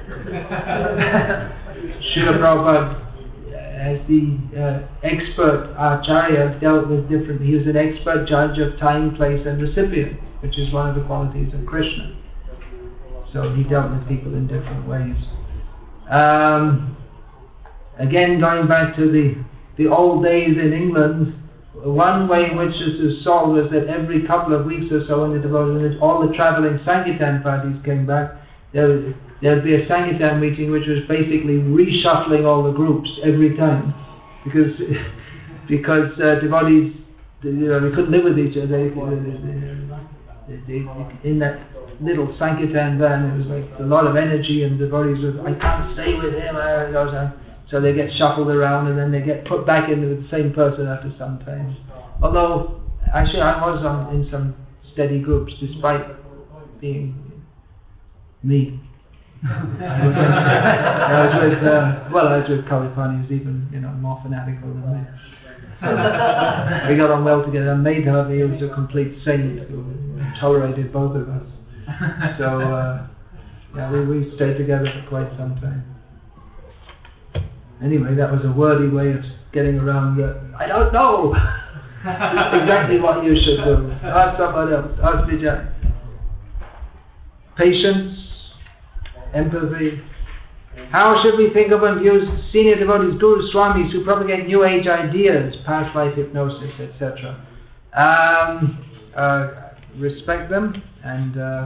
Srila Prabhupada, as the uh, expert Acharya, dealt with different, he was an expert judge of time, place and recipient, which is one of the qualities of Krishna. So he dealt with people in different ways. Um, again, going back to the, the old days in England, one way in which this is solved was that every couple of weeks or so, when the devotees, all the travelling Sankirtan parties came back, there would, there'd be a Sankirtan meeting which was basically reshuffling all the groups every time, because because uh, devotees, you know, they couldn't live with each other. They, they, they, they, in that little Sankirtan van, it was like a lot of energy, and devotees were, I can't stay with him. So they get shuffled around, and then they get put back into the same person after some time. Although, actually, I was on, in some steady groups, despite being me. I was, I was with, uh, well, I was with Kalipani, who's even, you know, more fanatical than me. So we got on well together. And Madhav, he was a complete saint who tolerated both of us. So, uh, yeah, we, we stayed together for quite some time. Anyway, that was a wordy way of getting around the, I don't know exactly what you should do. Ask someone else. Ask Vijay. Patience, empathy. How should we think of and use senior devotees, gurus, swamis who propagate new age ideas, past life hypnosis, et cetera? Um, uh, respect them, and uh,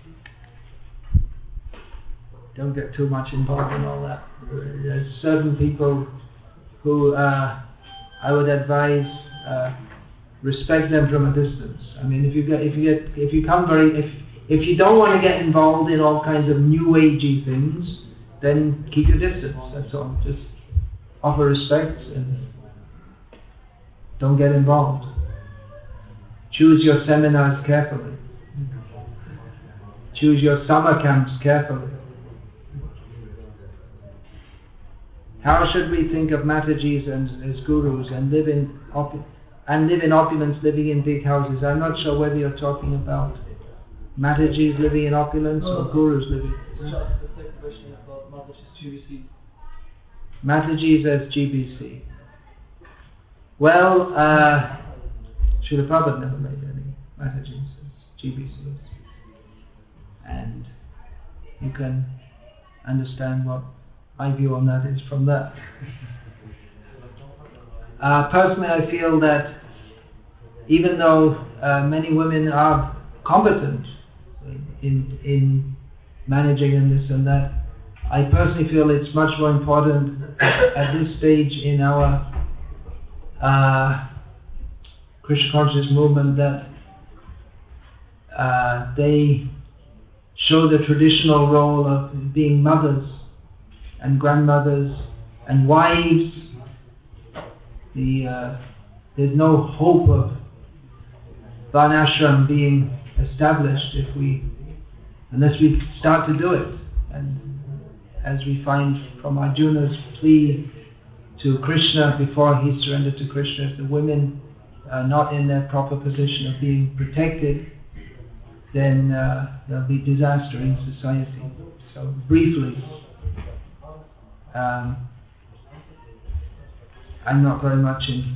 don't get too much involved in all that. There's certain people who uh, I would advise uh, respect them from a distance. I mean, if you get, if you get, if you come very, if if you don't want to get involved in all kinds of new agey things, then keep your distance. That's all. Just offer respect and don't get involved. Choose your seminars carefully. Choose your summer camps carefully. How should we think of Matajis and as gurus and live in op- and live in opulence, living in big houses? I'm not sure whether you're talking about Matajis living in opulence oh, or gurus living. The second question about Matajis G B C. Matajis as G B C. Well, uh, Srila Prabhupada never made any Matajis as G B Cs. you can understand what my view on that is from that. Uh, personally, I feel that even though uh, many women are competent in in managing and this and that, I personally feel it's much more important at this stage in our uh, Krishna consciousness movement that uh, they show the traditional role of being mothers and grandmothers and wives. The uh, there's no hope of Varnashram being established if we unless we start to do it. And as we find from Arjuna's plea to Krishna before he surrendered to Krishna, if the women are not in their proper position of being protected, then uh, there'll be disaster in society. So briefly, um, I'm not very much in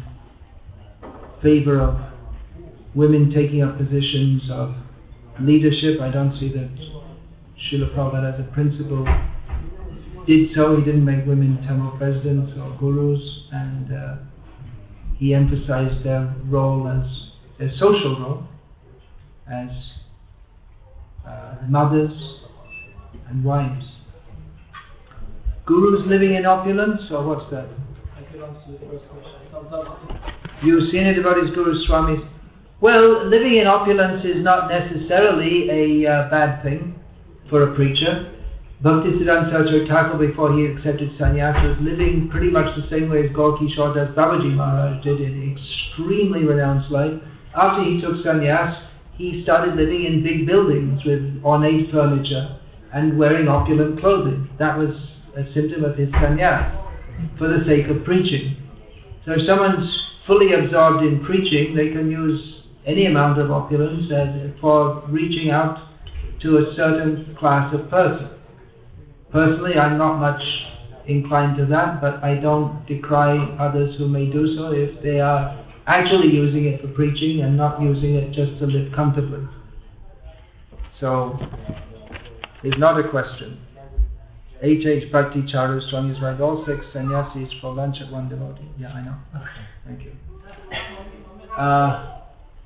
favor of women taking up positions of leadership. I don't see that Srila Prabhupada as a principle did so. He didn't make women temple presidents or gurus, and uh, he emphasized their role as their social role as uh, mothers and wives. Gurus living in opulence, or what's that? I could answer the first question. Sometimes You've seen it about his Guru Swamis. Well, living in opulence is not necessarily a uh, bad thing for a preacher. Bhaktisiddhanta Saraswati Thakur, before he accepted sannyas, was living pretty much the same way as Gaur Kishore Das Babaji Maharaj did, an extremely renounced life. After he took sannyas, he started living in big buildings with ornate furniture and wearing opulent clothing. That was a symptom of his sannyas, for the sake of preaching. So if someone's fully absorbed in preaching, they can use any amount of opulence as for reaching out to a certain class of person. Personally, I'm not much inclined to that, but I don't decry others who may do so if they are actually using it for preaching and not using it just to live comfortably. So, it's not a question. H H Bhakti Charu Swami is right. All six sannyasis for lunch at one devotee. Yeah, I know. Thank you. Uh,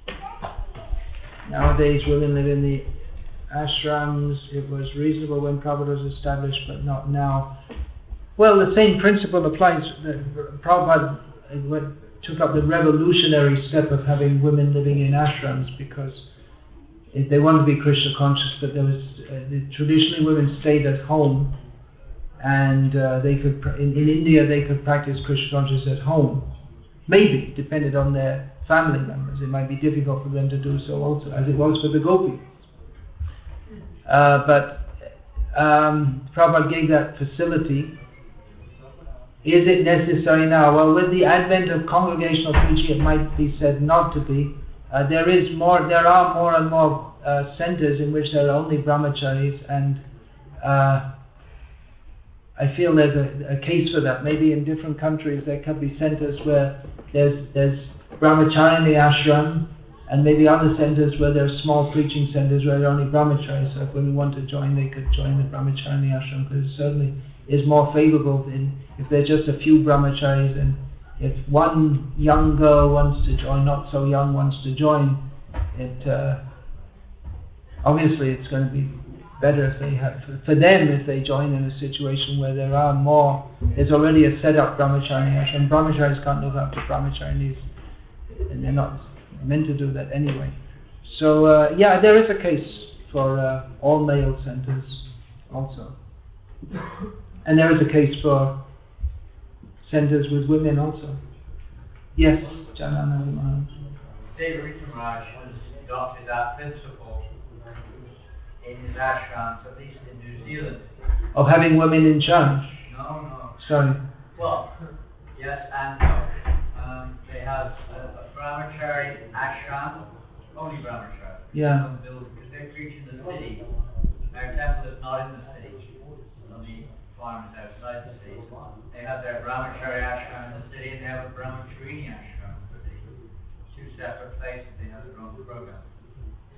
nowadays, women live in the ashrams. It was reasonable when Prabhupada was established, but not now. Well, the same principle applies. Prabhupada took up the revolutionary step of having women living in ashrams because if they wanted to be Krishna conscious, but there was uh, traditionally women stayed at home, and uh, they could in, in India they could practice Krishna consciousness at home. Maybe, depended on their family members, it might be difficult for them to do so also, as it was for the gopis. Uh, but um, Prabhupada gave that facility. Is it necessary now? Well, with the advent of congregational preaching, it might be said not to be. Uh, there is more. There are more and more uh, centers in which there are only brahmacharis, and uh, I feel there's a, a case for that. Maybe in different countries there could be centers where there's there's brahmachari in the ashram, and maybe other centers where there are small preaching centers where there are only brahmacharis. So if women want to join, they could join the brahmachari in the ashram, because it certainly is more favorable than if there's just a few brahmacharis, and if one young girl wants to join, not so young, wants to join, it uh, obviously it's going to be better if they have, for them, if they join in a situation where there are more, there's already a set up brahmachari ashram. Brahmacharis can't live up to brahmacharis, and they're not meant to do that anyway. So uh, yeah, there is a case for uh, all male centers also, and there is a case for centers with women also. Yes, Janananda Maharaj. David Maharaj has adopted that principle in his ashrams, at least in New Zealand. Of having women in charge. No, no. Sorry. Well, yes and no. Um, they have a, a brahmachari ashram, only brahmachari. Yeah. Because they preach in the city. Our temple is not in the city. It's only farms outside the city. They have their brahmachari ashram in the city, and they have a brahmacharini ashram in the city. Two separate places, they have their own program.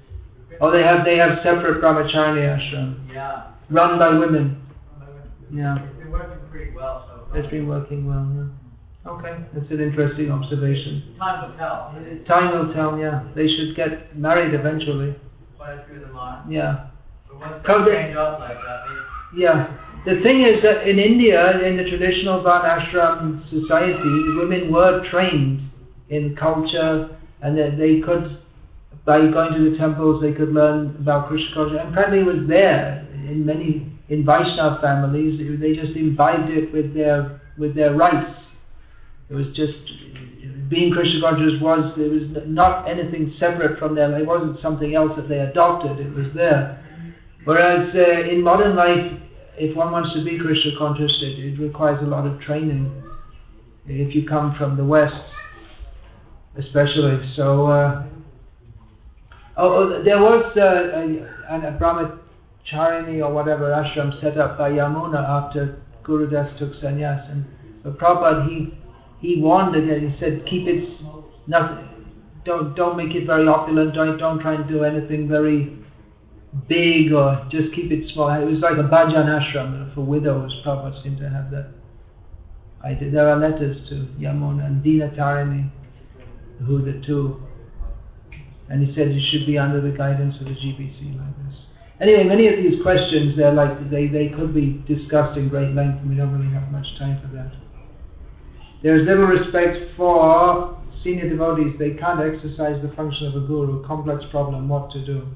Oh, they have they have separate brahmachari ashram Yeah. run by women. Yeah, It's been working pretty well so far. it's been working well. Yeah. Okay, that's an interesting observation. Time will tell. Time will tell. Yeah, they should get married eventually. Quite a few of them are. Yeah. But once Cause they they- change up like that, they Yeah. The thing is that in India, in the traditional Varnashram society, women were trained in culture, and that they could, by going to the temples, they could learn about Krishna culture. And apparently it was there in many, in Vaishnava families, they just imbibed it with their, with their rites. It was just, being Krishna conscious was, it was not anything separate from them. It wasn't something else that they adopted, it was there. Whereas uh, in modern life, if one wants to be Krishna conscious, it, it requires a lot of training. If you come from the West, especially. So, uh, oh, oh, there was uh, a, a brahmacharini or whatever ashram set up by Yamuna after Gurudas took sannyas. And but Prabhupada, he he warned it. He said, keep it nothing. Don't don't make it very opulent. Don't don't try and do anything very big, or just keep it small. It was like a bhajan ashram for widows. Prabhupada seemed to have that. I did, there are letters to Yamuna and Dina Tarini, who the two, and he said you should be under the guidance of the G B C like this. Anyway, many of these questions, they're like they, they could be discussed in great length, and we don't really have much time for that. There is little respect for senior devotees. They can't exercise the function of a guru. Complex problem, what to do?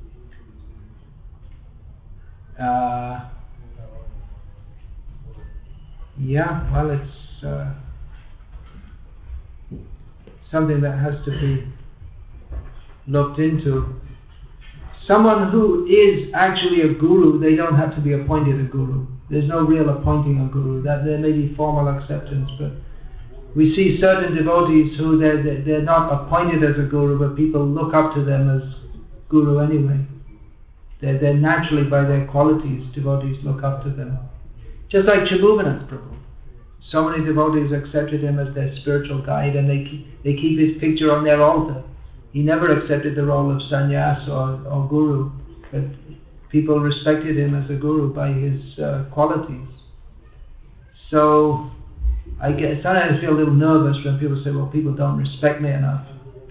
Uh, yeah, well, it's uh, something that has to be looked into. Someone who is actually a guru, they don't have to be appointed a guru. There's no real appointing a guru. That there may be formal acceptance, but we see certain devotees who they're, they're not appointed as a guru, but people look up to them as guru anyway. They're, they're naturally, by their qualities, devotees look up to them. Just like Chabuvanath Prabhu. So many devotees accepted him as their spiritual guide, and they keep, they keep his picture on their altar. He never accepted the role of sannyas or, or guru, but people respected him as a guru by his uh, qualities. So, I get, sometimes I feel a little nervous when people say, well, people don't respect me enough.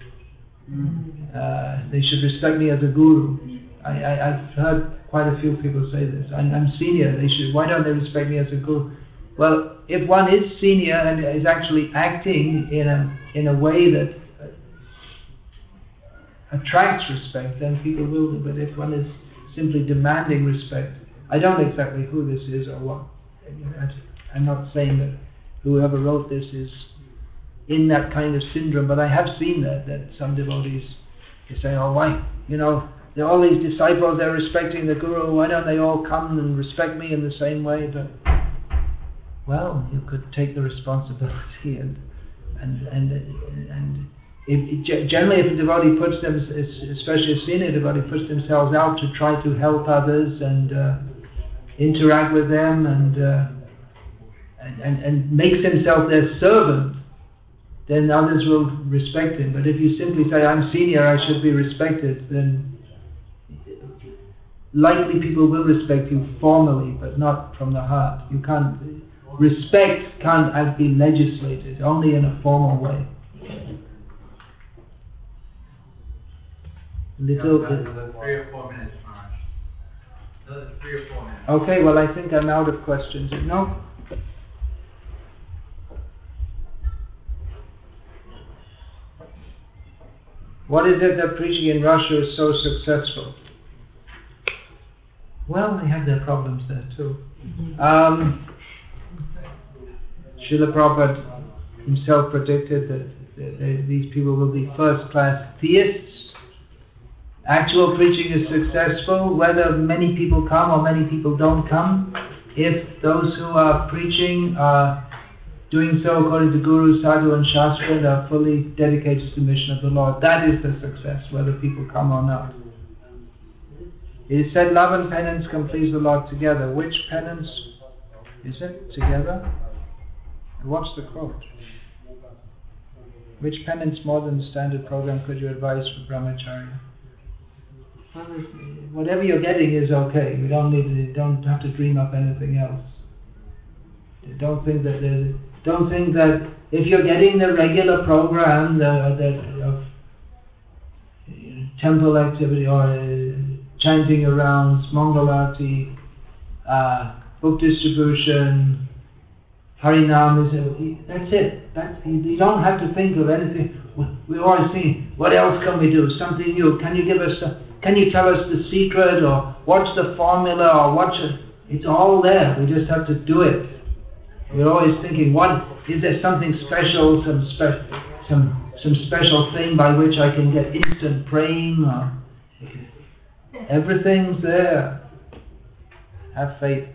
Uh, they should respect me as a guru. I, I, I've heard quite a few people say this. I'm, I'm senior, they should, why don't they respect me as a guru? Well, if one is senior and is actually acting in a, in a way that attracts respect, then people will do. But if one is simply demanding respect, I don't know exactly who this is or what. I'm not saying that whoever wrote this is in that kind of syndrome, but I have seen that, that some devotees, they say, oh, why, you know, there are all these disciples, they're respecting the guru, why don't they all come and respect me in the same way? But, well, you could take the responsibility and, and, and, and If, generally, if a devotee puts them, especially a senior devotee, puts themselves out to try to help others and uh, interact with them and, uh, and, and and makes himself their servant, then others will respect him. But if you simply say, I'm senior, I should be respected, then likely people will respect you formally, but not from the heart. You can't, respect can't be legislated, only in a formal way. Little Yeah, bit. another three or four minutes, Maharaj. Another three or four minutes. Okay, well, I think I'm out of questions. No? What is it that preaching in Russia is so successful? Well, they have their problems there too. Um, Srila Prabhupada himself predicted that, that, that these people will be first-class theists. Actual preaching is successful, whether many people come or many people don't come. If those who are preaching are doing so according to Guru, Sadhu and Shastra and are fully dedicated to the mission of the Lord, that is the success, whether people come or not. It is said love and penance can please the Lord together. Which penance is it? Together? And what's the quote? Which penance more than the standard program could you advise for brahmacharya? Honestly, whatever you're getting is okay. We don't need to, you don't have to dream up anything else. Don't think that there's, don't think that if you're getting the regular program the, the, of temple activity or uh, chanting around, Mangalarti, uh, book distribution, Harinam, is that's it. That's, you don't have to think of anything. We always think, what else can we do? Something new. Can you give us? A, can you tell us the secret, or what's the formula, or what's it? It's all there. We just have to do it. We're always thinking, what is there? Something special, some spe- some some special thing by which I can get instant praying? Or everything's there. Have faith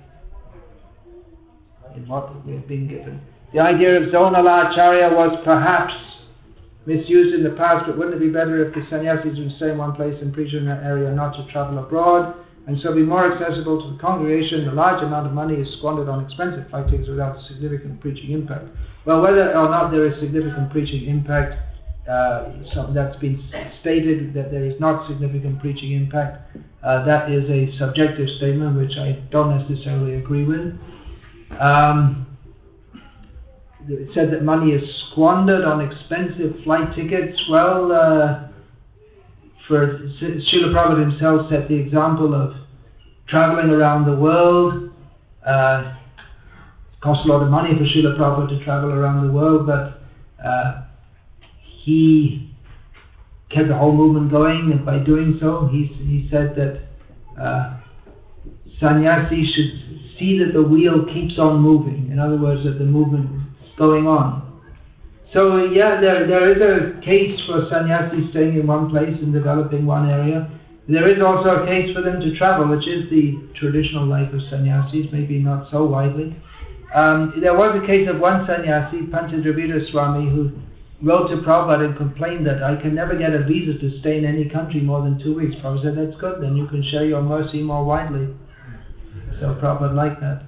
in what we've been given. The idea of Zonala Acharya was perhaps misused in the past, but wouldn't it be better if the sannyasis would stay in one place and preach in that area, not to travel abroad, and so be more accessible to the congregation? A large amount of money is squandered on expensive flight tickets without significant preaching impact. Well, whether or not there is significant preaching impact, uh, something that's been stated that there is not significant preaching impact, uh, that is a subjective statement which I don't necessarily agree with. Um, it said that money is squandered on expensive flight tickets. Well, uh, for Srila Prabhupada himself set the example of traveling around the world. Uh, it costs a lot of money for Srila Prabhupada to travel around the world, but uh, he kept the whole movement going, and by doing so, he he said that uh, sannyasi should see that the wheel keeps on moving. In other words, that the movement is going on. So yeah, there there is a case for sannyasis staying in one place and developing one area. There is also a case for them to travel, which is the traditional life of sannyasis, maybe not so widely. Um, there was a case of one sannyasi, Panchadravida Swami, who wrote to Prabhupada and complained that I can never get a visa to stay in any country more than two weeks. Prabhupada said, that's good, then you can share your mercy more widely. So Prabhupada liked that.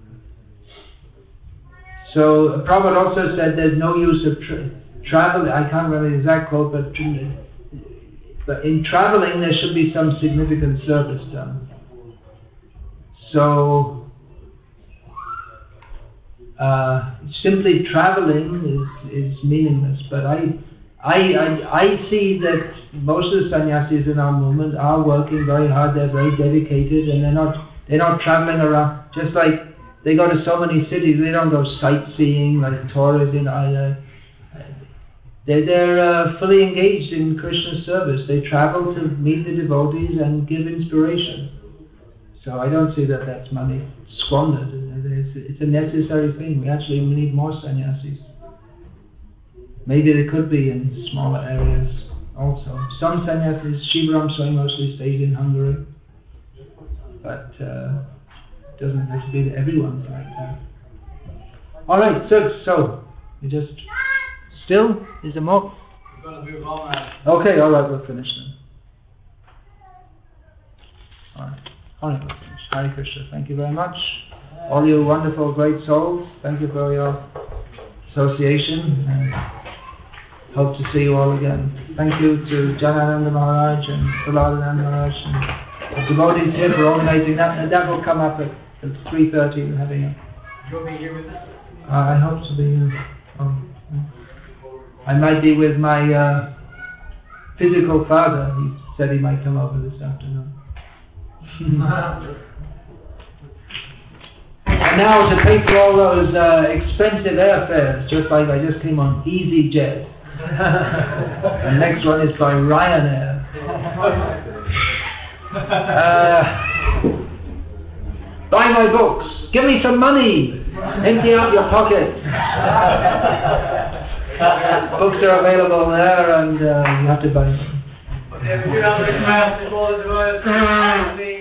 So Prabhupada also said there's no use of tra- travel. I can't remember the exact quote, but, but in traveling there should be some significant service done. So uh, simply traveling is, is meaningless. But I, I, I, I see that most of the sannyasis in our movement are working very hard. They're very dedicated, and they're not they're not traveling around just like. They go to so many cities, they don't go sightseeing like tourists. You know, uh, they're, they're uh, fully engaged in Krishna's service. They travel to meet the devotees and give inspiration. So I don't see that that's money squandered. It's, it's a necessary thing. We actually need more sannyasis. Maybe there could be in smaller areas also. Some sannyasis, Shivaram Swami mostly stayed in Hungary. But uh, doesn't have to be that everyone's like that. Alright, so, so, we just, still, is there more? We're going to move on now. Okay, alright, we'll finish then. Alright, alright, we'll finish. Hare Krishna, thank you very much. All you wonderful, great souls, thank you for your association, and hope to see you all again. Thank you to Janananda Maharaj and Prahladananda Maharaj and the devotees here for organizing that, and that will come up at At three thirty, we're having a... You'll be here with us? Uh, I hope to be here. Oh, I might be with my uh, physical father. He said he might come over this afternoon. And now to pay for all those uh, expensive airfares, just like I just came on EasyJet. The next one is by Ryanair. Uh, Buy my books. Give me some money. Empty out your pocket. Books are available there, and uh, you have to buy them.